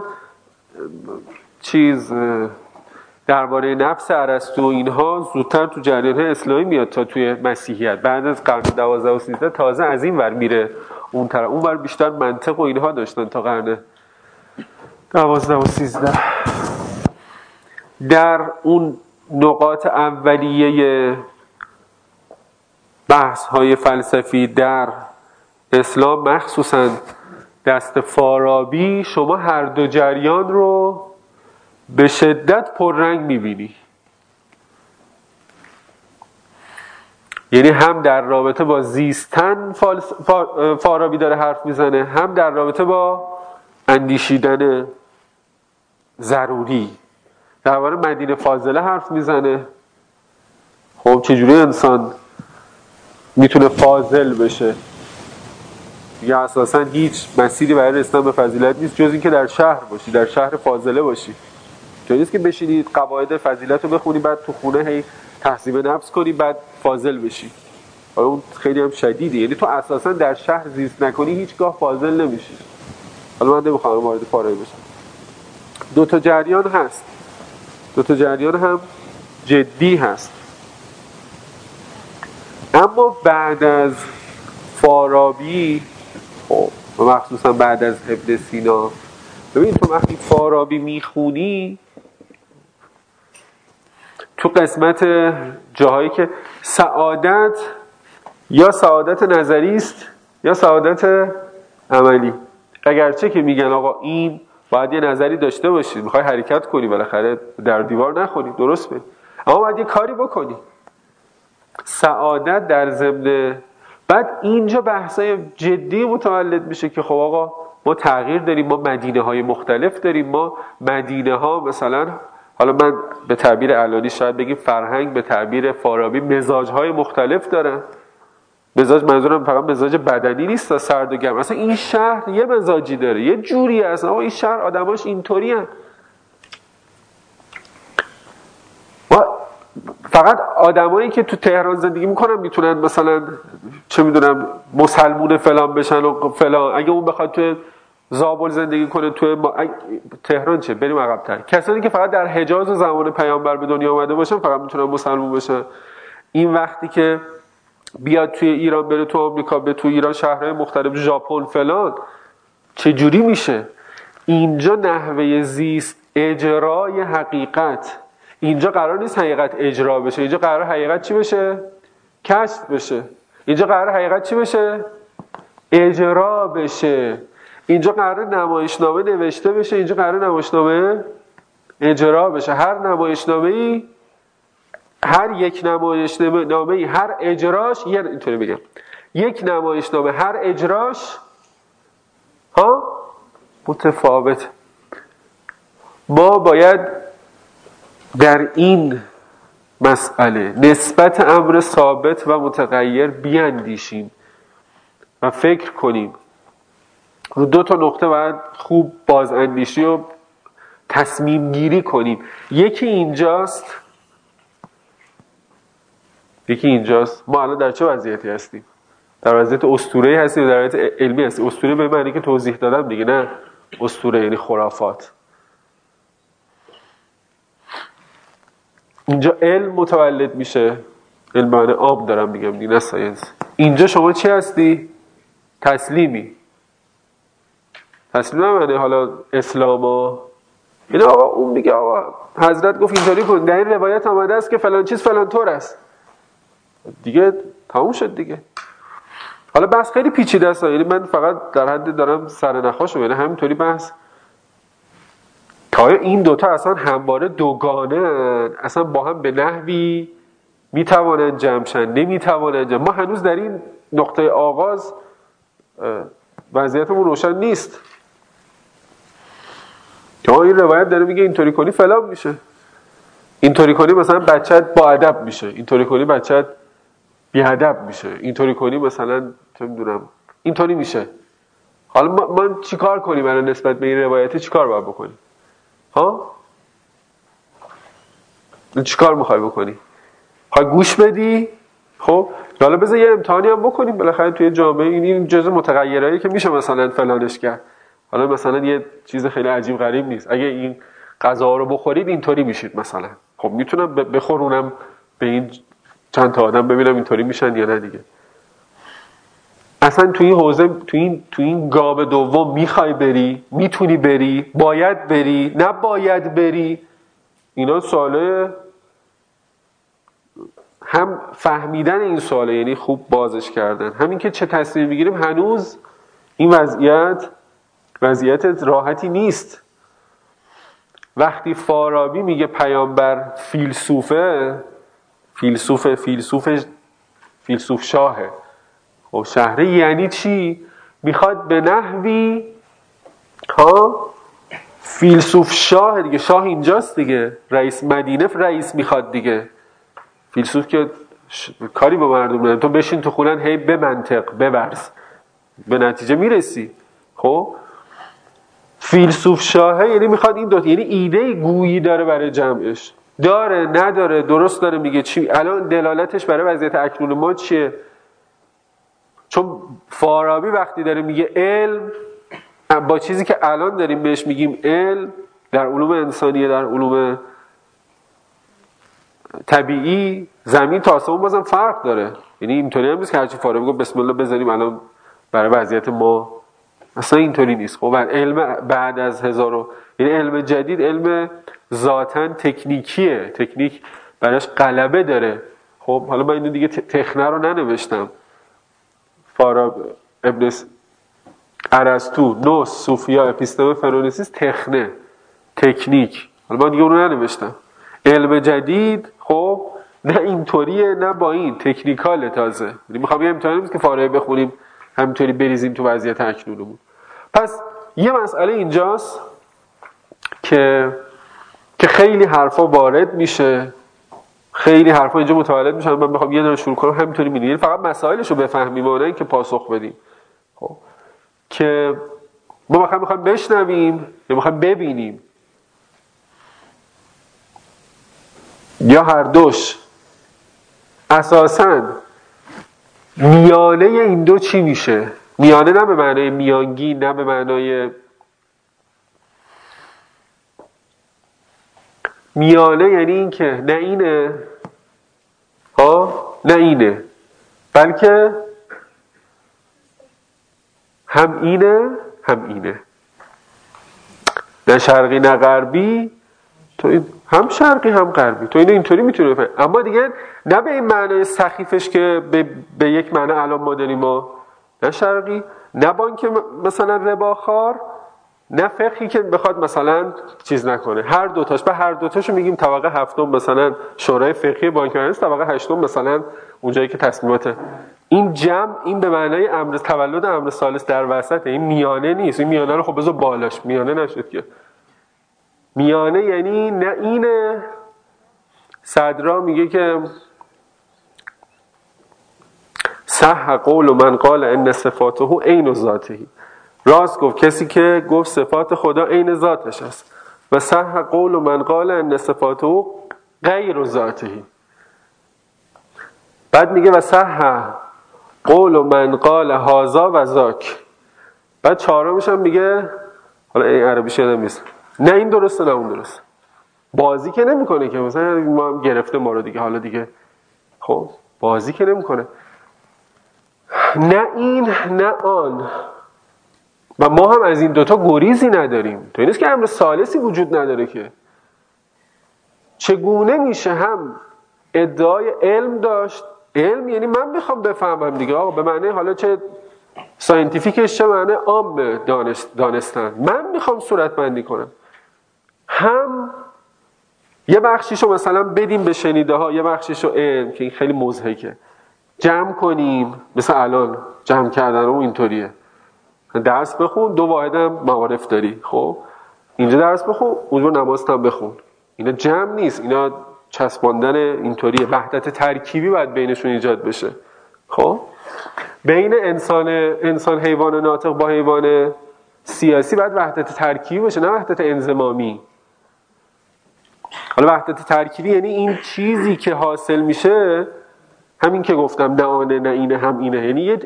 درباره نفس ارسطو اینها زودتر تو جریان اسلامی میاد تا توی مسیحیت. بعد از قرن 12 و 13 تازه از این ور میره اون طرف. اون ور بیشتر منطق و اینها داشتن تا قرن 12 و 13. در اون نقاط اولیه بحث های فلسفی در اسلام، مخصوصا دست فارابی، شما هر دو جریان رو به شدت پررنگ میبینی. یعنی هم در رابطه با زیستن فارابی داره حرف میزنه، هم در رابطه با اندیشیدن ضروری. درباره مدینه فاضله حرف میزنه. خب چجوری انسان میتونه فاضل بشه؟ یا اساسا هیچ مسیری برای رسیدن به فضیلت نیست جز این که در شهر باشی، در شهر فاضله باشی. جایی نیست که بشینید قواعد فضیلت رو بخونی بعد تو خونه هی تحصیب نفس کنی بعد فاضل بشی. اون خیلی هم شدیده. یعنی تو اساسا در شهر زیست نکنی هیچگاه فاضل نمیشی. حالا من نمیخوام وارد فارابی بشم. 2 تا جریان هست. 2 تا جریان هم جدی هست. اما بعد از فارابی، و مخصوصا بعد از ابن سینا، ببین تو وقتی فارابی میخونی تو قسمت جاهایی که سعادت یا سعادت نظری است یا سعادت عملی، اگرچه که میگن آقا این باید یه نظری داشته باشی، میخوای حرکت کنی بالاخره در دیوار نخوری، درست بری، اما باید یه کاری بکنی. سعادت در ضمن بعد اینجا بحثای جدی متولد میشه که خب آقا ما تغییر داریم، ما مدینه های مختلف داریم، ما مدینه ها مثلا، حالا من به تعبیر علانی شاید بگیم فرهنگ، به تعبیر فارابی مزاج های مختلف دارن. مزاج منظورم فقط مزاج بدنی نیست تا سرد و گرم، اصلا این شهر یه مزاجی داره، یه جوری هست. این شهر آدماش اینطوری هست. فقط آدمایی که تو تهران زندگی میکنن میتونن مثلا چه میدونم مسلمون فلان بشن و فلان. اگه اون بخواد تو زابل زندگی کنه تو تهران چه بریم عقب‌تر. کسانی که فقط در حجاز و زمان پیامبر به دنیا اومده باشن فقط میتونن مسلمون بشن. این وقتی که بیاد توی ایران بره تو آمریکا، به تو ایران شهرهای مختلف، ژاپن فلان، چه جوری میشه؟ اینجا نحوه زیست اجرای حقیقت، اینجا قرار نیست حقیقت اجرا بشه، اینجا قرار حقیقت چی بشه؟ کشف بشه. اینجا قرار حقیقت چی بشه؟ اجرا بشه. اینجا قرار نمایشنامه نوشته بشه، اینجا قرار نمایشنامه اجرا بشه. هر نمایشنامه‌ای، هر یک نمایشنامه‌ای، هر اجراش، اینطوری بگم، یک نمایشنامه هر اجراش متفاوت. ما باید در این مسئله نسبت امر ثابت و متغیر بیاندیشیم و فکر کنیم. رو 2 تا نقطه باید خوب بازاندیشی و تصمیم گیری کنیم. یکی اینجاست ما الان در چه وضعیتی هستیم؟ در وضعیت اسطوره‌ای هستیم، در وضعیت علمی هستیم. اسطوره به معنی که توضیح دادم دیگه، نه اسطوره یعنی خرافات. اینجا علم متولد میشه، علم معنی عام دارم میگم دیگه، نه ساینس. اینجا شما چی هستی؟ تسلیمی. تسلیم معنی حالا اسلاما اینا. آقا اون میگه آقا حضرت گفت اینطوری کن، در این روایت آمده است که فلان چیز فلان طور است، دیگه تموم شد دیگه. حالا بحث خیلی پیچیده است، یعنی من فقط در حد دارم سرنخاشو، یعنی همینطوری بحث تا این دوتا اصلا همواره دوگانه اصلا با هم به نحوی میتوانند جمعشن، نمیتوانند جمع. ما هنوز در این نقطه آغاز وضعیتمون روشن نیست که این روایت داره میگه اینطوری کنی فلان میشه، اینطوری کنی مثلا بچت با ادب میشه، اینطوری کنی بچت بی ادب میشه، اینطوری کنی مثلا چه میدونم اینطوری میشه. حالا ما چیکار کنیم الان نسبت به این روایت؟ چیکار باید بکنیم؟ چیکار میخوای بکنی؟ خواهی گوش بدی؟ خب حالا بذار یه امتحانی هم بکنیم بالاخره توی جامعه. این جزء متغیرایی که میشه مثلا فلانش کرد. حالا مثلا یه چیز خیلی عجیب غریب نیست، اگه این غذا رو بخورید اینطوری میشید مثلا. خب میتونم بخورونم به این چند تا آدم ببینم اینطوری میشن یا نه دیگه. اصلا توی این حوزه، توی این گام دوم میخوای بری، میتونی بری، باید بری، نباید بری. اینا سواله، هم فهمیدن این سواله یعنی خوب بازش کردن، همین که چه تصمیم بگیریم. هنوز این وضعیت راحتی نیست. وقتی فارابی میگه پیامبر فیلسوف شاهه، خب شهره یعنی چی؟ میخواد به نحوی فیلسوف شاه دیگه، شاه اینجاست دیگه، رئیس مدینه رئیس میخواد دیگه. فیلسوف که کاری با مردم نداره، تو بشین تو خونن هی به منطق ببرز به نتیجه میرسی. خب فیلسوف شاهه یعنی میخواد این دوتا، یعنی ایده گویی داره برای جمعش، داره نداره، درست داره میگه چی، الان دلالتش برای وضعیت اکنون ما چیه. چون فارابی وقتی داره میگه علم، با چیزی که الان داریم بهش میگیم علم در علوم انسانیه، در علوم طبیعی، زمین تا آسمون بازم فرق داره. یعنی اینطوری هم نیست که هرچی فارابی گفت بسم الله بذاریم الان برای وضعیت ما، اصلا اینطوری نیست. خب علم بعد از یعنی علم جدید علم ذاتاً تکنیکیه، تکنیک براش غلبه داره. خب حالا من اینو دیگه تخنه رو ننوشتم، فارابی، ابن ارسطو، نوس، صوفیا، اپیستمه، فرونسیس، تخنه، تکنیک. حالا من دیگه اونو ننوشتم. علم جدید خب نه اینطوریه نه با این تکنیکاله. تازه یعنی میخوام یه امتحانی نیست که فارابی بخونیم همینطوری بریزیم تو وضعیت اکنونمون. پس یه مسئله اینجاست که خیلی حرفا وارد میشه، خیلی حرفا اینجا متولد میشن، من بخوام یه دونه شروع کنم همینطوری میدونی، فقط مسائلشو بفهمیم و نه که پاسخ بدیم. خب که ما میخوایم بشنویم یا میخوایم ببینیم یا هر دوش؟ اساساً میانه این دو چی میشه؟ میانه نه به معنای میانگی، نه به معنای میانه یعنی این که نه اینه نه اینه، بلکه هم اینه هم اینه، نه شرقی نه غربی، تو هم شرقی هم غربی، تو اینو اینطوری میتونی بفهمی. اما دیگه نه به این معنای سخیفش که به یک معنی الان ما داریم ما، نه شرقی نه بانک مثلا رباخوار، نه فقهی که بخواد مثلا چیز نکنه، هر دوتاش. به هر دوتاشو میگیم طبقه هفتم مثلا شورای فقهی بانکداری است، طبقه هشتم مثلا اونجایی که تصمیمات این جمع، این به معنای امر تولد امر ثالث در وسط، این میانه نیست. این میانه رو خب بذار بالاش، میانه نشد که. میانه یعنی نه اینه. صدرا میگه که صح قول من قال ان صفاته عین ذاته، راست گفت کسی که گفت صفات خدا عین ذاتش است. و صح قول من قال ان صفاته غیر ذاته. بعد میگه و صح قول من قال هذا و ذاک. بعد چهارمش هم میگه، حالا این عربیش یادم نیست، نه این درسته نه اون درسته. بازی که نمیکنه که مثلا ما هم گرفته ما رو دیگه، حالا دیگه خب بازی که نمیکنه، نه این نه آن. و ما هم از این دوتا گریزی نداریم. تو این نیست که امر ثالثی وجود نداره که. چگونه میشه هم ادعای علم داشت؟ علم یعنی من میخوام بفهمم دیگه آقا، به معنی حالا چه ساینتیفیکش چه معنی عام دانستن، من میخوام صورت بندی کنم. هم یه بخشیشو مثلا بدیم به شنیده ها، یه بخشیشو علم که این خیلی مضحکه جمع کنیم، مثل الان جمع کردن اون اینطوریه، درس بخون 2 واحد هم معارف داری، خب اینجا درس بخون اونجا نماز هم بخون. اینا جمع نیست، اینا چسباندن اینطوریه. وحدت ترکیبی باید بینشون ایجاد بشه. خب بین انسان حیوان ناطق با حیوان سیاسی باید وحدت ترکیبی باشه، نه وحدت انضمامی. حالا وحدت ترکیبی یعنی این چیزی که حاصل میشه همین که گفتم، نه آنه نه اینه هم اینه، یعنی یک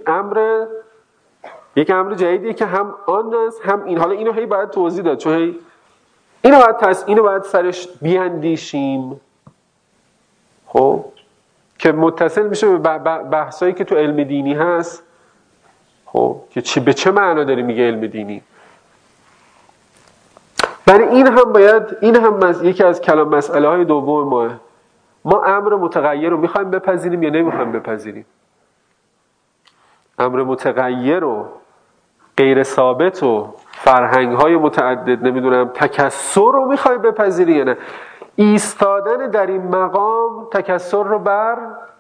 امر جدیدیه که هم آن است هم این. حالا اینو هی باید توضیح داد، چون هی اینو باید سرش بیاندیشیم، خب که متصل میشه به بحثایی که تو علم دینی هست. خب که به چه معنا داره میگه علم دینی؟ برای این هم یکی از کلام مسئله های دوم ما امر متغیر رو میخوایم بپذیریم یا نمیخوایم بپذیریم؟ امر متغیر و غیر ثابت و فرهنگ های متعدد، نمیدونم تکثر رو میخوایم بپذیریم یا نه؟ ایستادن در این مقام تکثر رو بر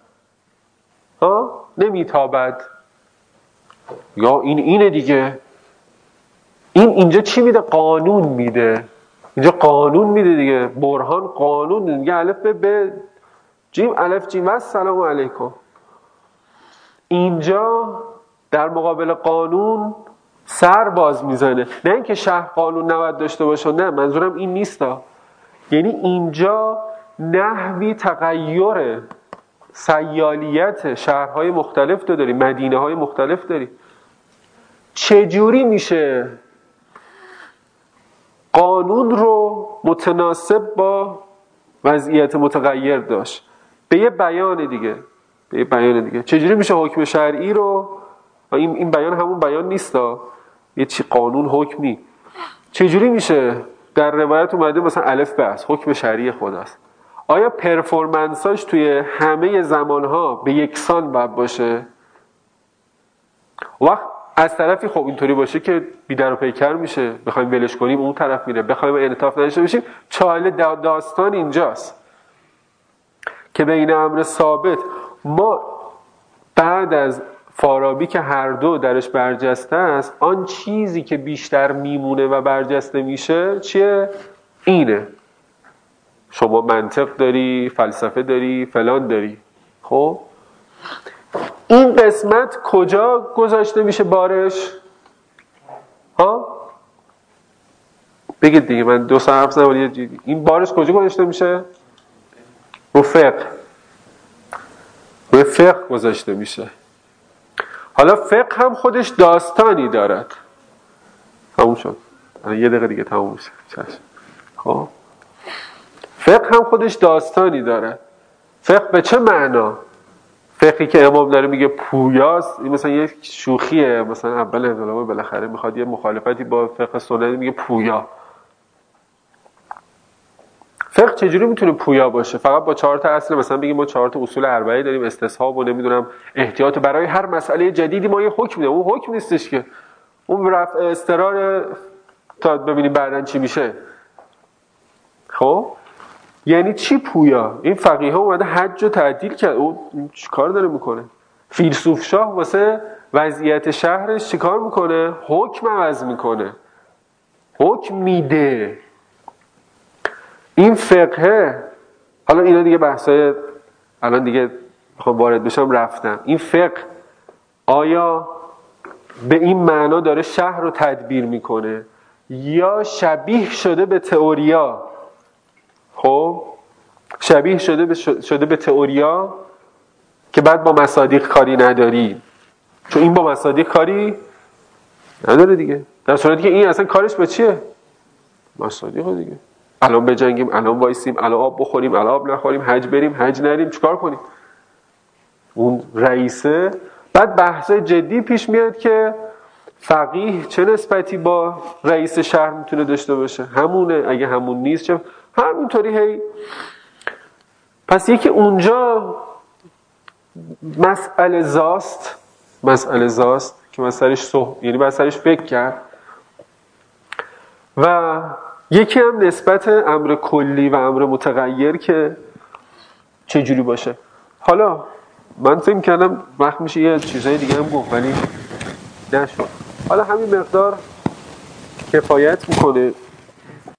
نمیتابد. یا اینه دیگه. اینجا چی میده؟ قانون میده. اینجا قانون میده دیگه. برهان قانون دیگه. الف به جیم، الف جیم و سلام علیکم. اینجا در مقابل قانون سر باز میزنه. نه اینکه شهر قانون نباید داشته باشه، نه منظورم این نیستا. یعنی اینجا نحوی تغییر سیالیت شهرهای مختلف تو داری، مدینه های مختلف داری. چجوری میشه قانون رو متناسب با وضعیت متغیر داشت؟ به یه بیان دیگه. چجوری میشه حکم شرعی رو، این بیان همون بیان نیستا، یه چی قانون حکمی، چجوری میشه در روایت اومده مثلا الف بس حکم شرعی خداست، آیا پرفورمنساش توی همه زمانها به یکسان باید باشه؟ وقت از طرفی خب اینطوری باشه که بی‌در و پیکر میشه، بخوایم ولش کنیم اون طرف میره، بخوایم انعطاف نداشته باشیم. چاله داستان اینجاست که بین امر ثابت ما بعد از فارابی که هر دو درش برجسته است، آن چیزی که بیشتر میمونه و برجسته میشه چیه؟ اینه. شما منطق داری، فلسفه داری، فلان داری. خب این قسمت کجا گذاشته میشه بارش؟ ها بگید دیگه، من دو سه حرف زدم. این بارش کجا گذاشته میشه؟ رو فقه. روی فقه گذاشته میشه. حالا فقه هم خودش داستانی دارد. تموم شد. یه دقیقه دیگه تموم میشه. خب فقه هم خودش داستانی داره. فقه به چه معنا؟ فقهی که امام داره میگه پویاست، این مثلا یه شوخیه، مثلا اول انقلاب بالاخره میخواد یه مخالفتی با فقه سنتی، میگه پویا. فقه چجوری میتونه پویا باشه؟ فقط با 4 تا اصل، مثلا بگیم ما 4 تا اصول اربعه داریم، استصحاب و نمیدونم احتیاط، برای هر مسئله جدیدی ما یه حکم داریم. اون حکم نیستش که، اون رفع اضطرار تا ببینیم بعداً چی میشه. خب یعنی چی پویا؟ این فقیه ها اومده حج رو تعدیل کرد، اون چی کار داره میکنه؟ فیلسوف شاه واسه وضعیت شهرش چی کار میکنه؟ حکم عوض میکنه، حکم میده. این فقه، حالا اینا دیگه بحثای الان دیگه میخوام وارد بشم رفتم. این فقه آیا به این معنا داره شهر رو تدبیر میکنه یا شبیه شده به تئوریا؟ خب شبیه شده به تئوریا که بعد با مصادیق کاری نداری، چون این با مصادیق کاری نداره دیگه، در صورتی که این اصلا کارش به چیه؟ مصادیق دیگه. الان بجنگیم، الان وایسیم، الان آب بخوریم، الان آب نخوریم، حج بریم، حج نریم، چیکار کنیم؟ اون رئیسه. بعد بحثای جدی پیش میاد که فقیه چه نسبتی با رئیس شهر میتونه داشته باشه؟ همونه، اگه همون نیست چه؟ همینطوری هی. پس یکی اونجا مسئله زاست که من یعنی من سرش فکر کرد. و یکی هم نسبت امر کلی و امر متغیر که چجوری باشه. حالا من فکر کردم وقت میشه یه چیزای دیگه هم گفت ولی نشد. حالا همین مقدار کفایت میکنه.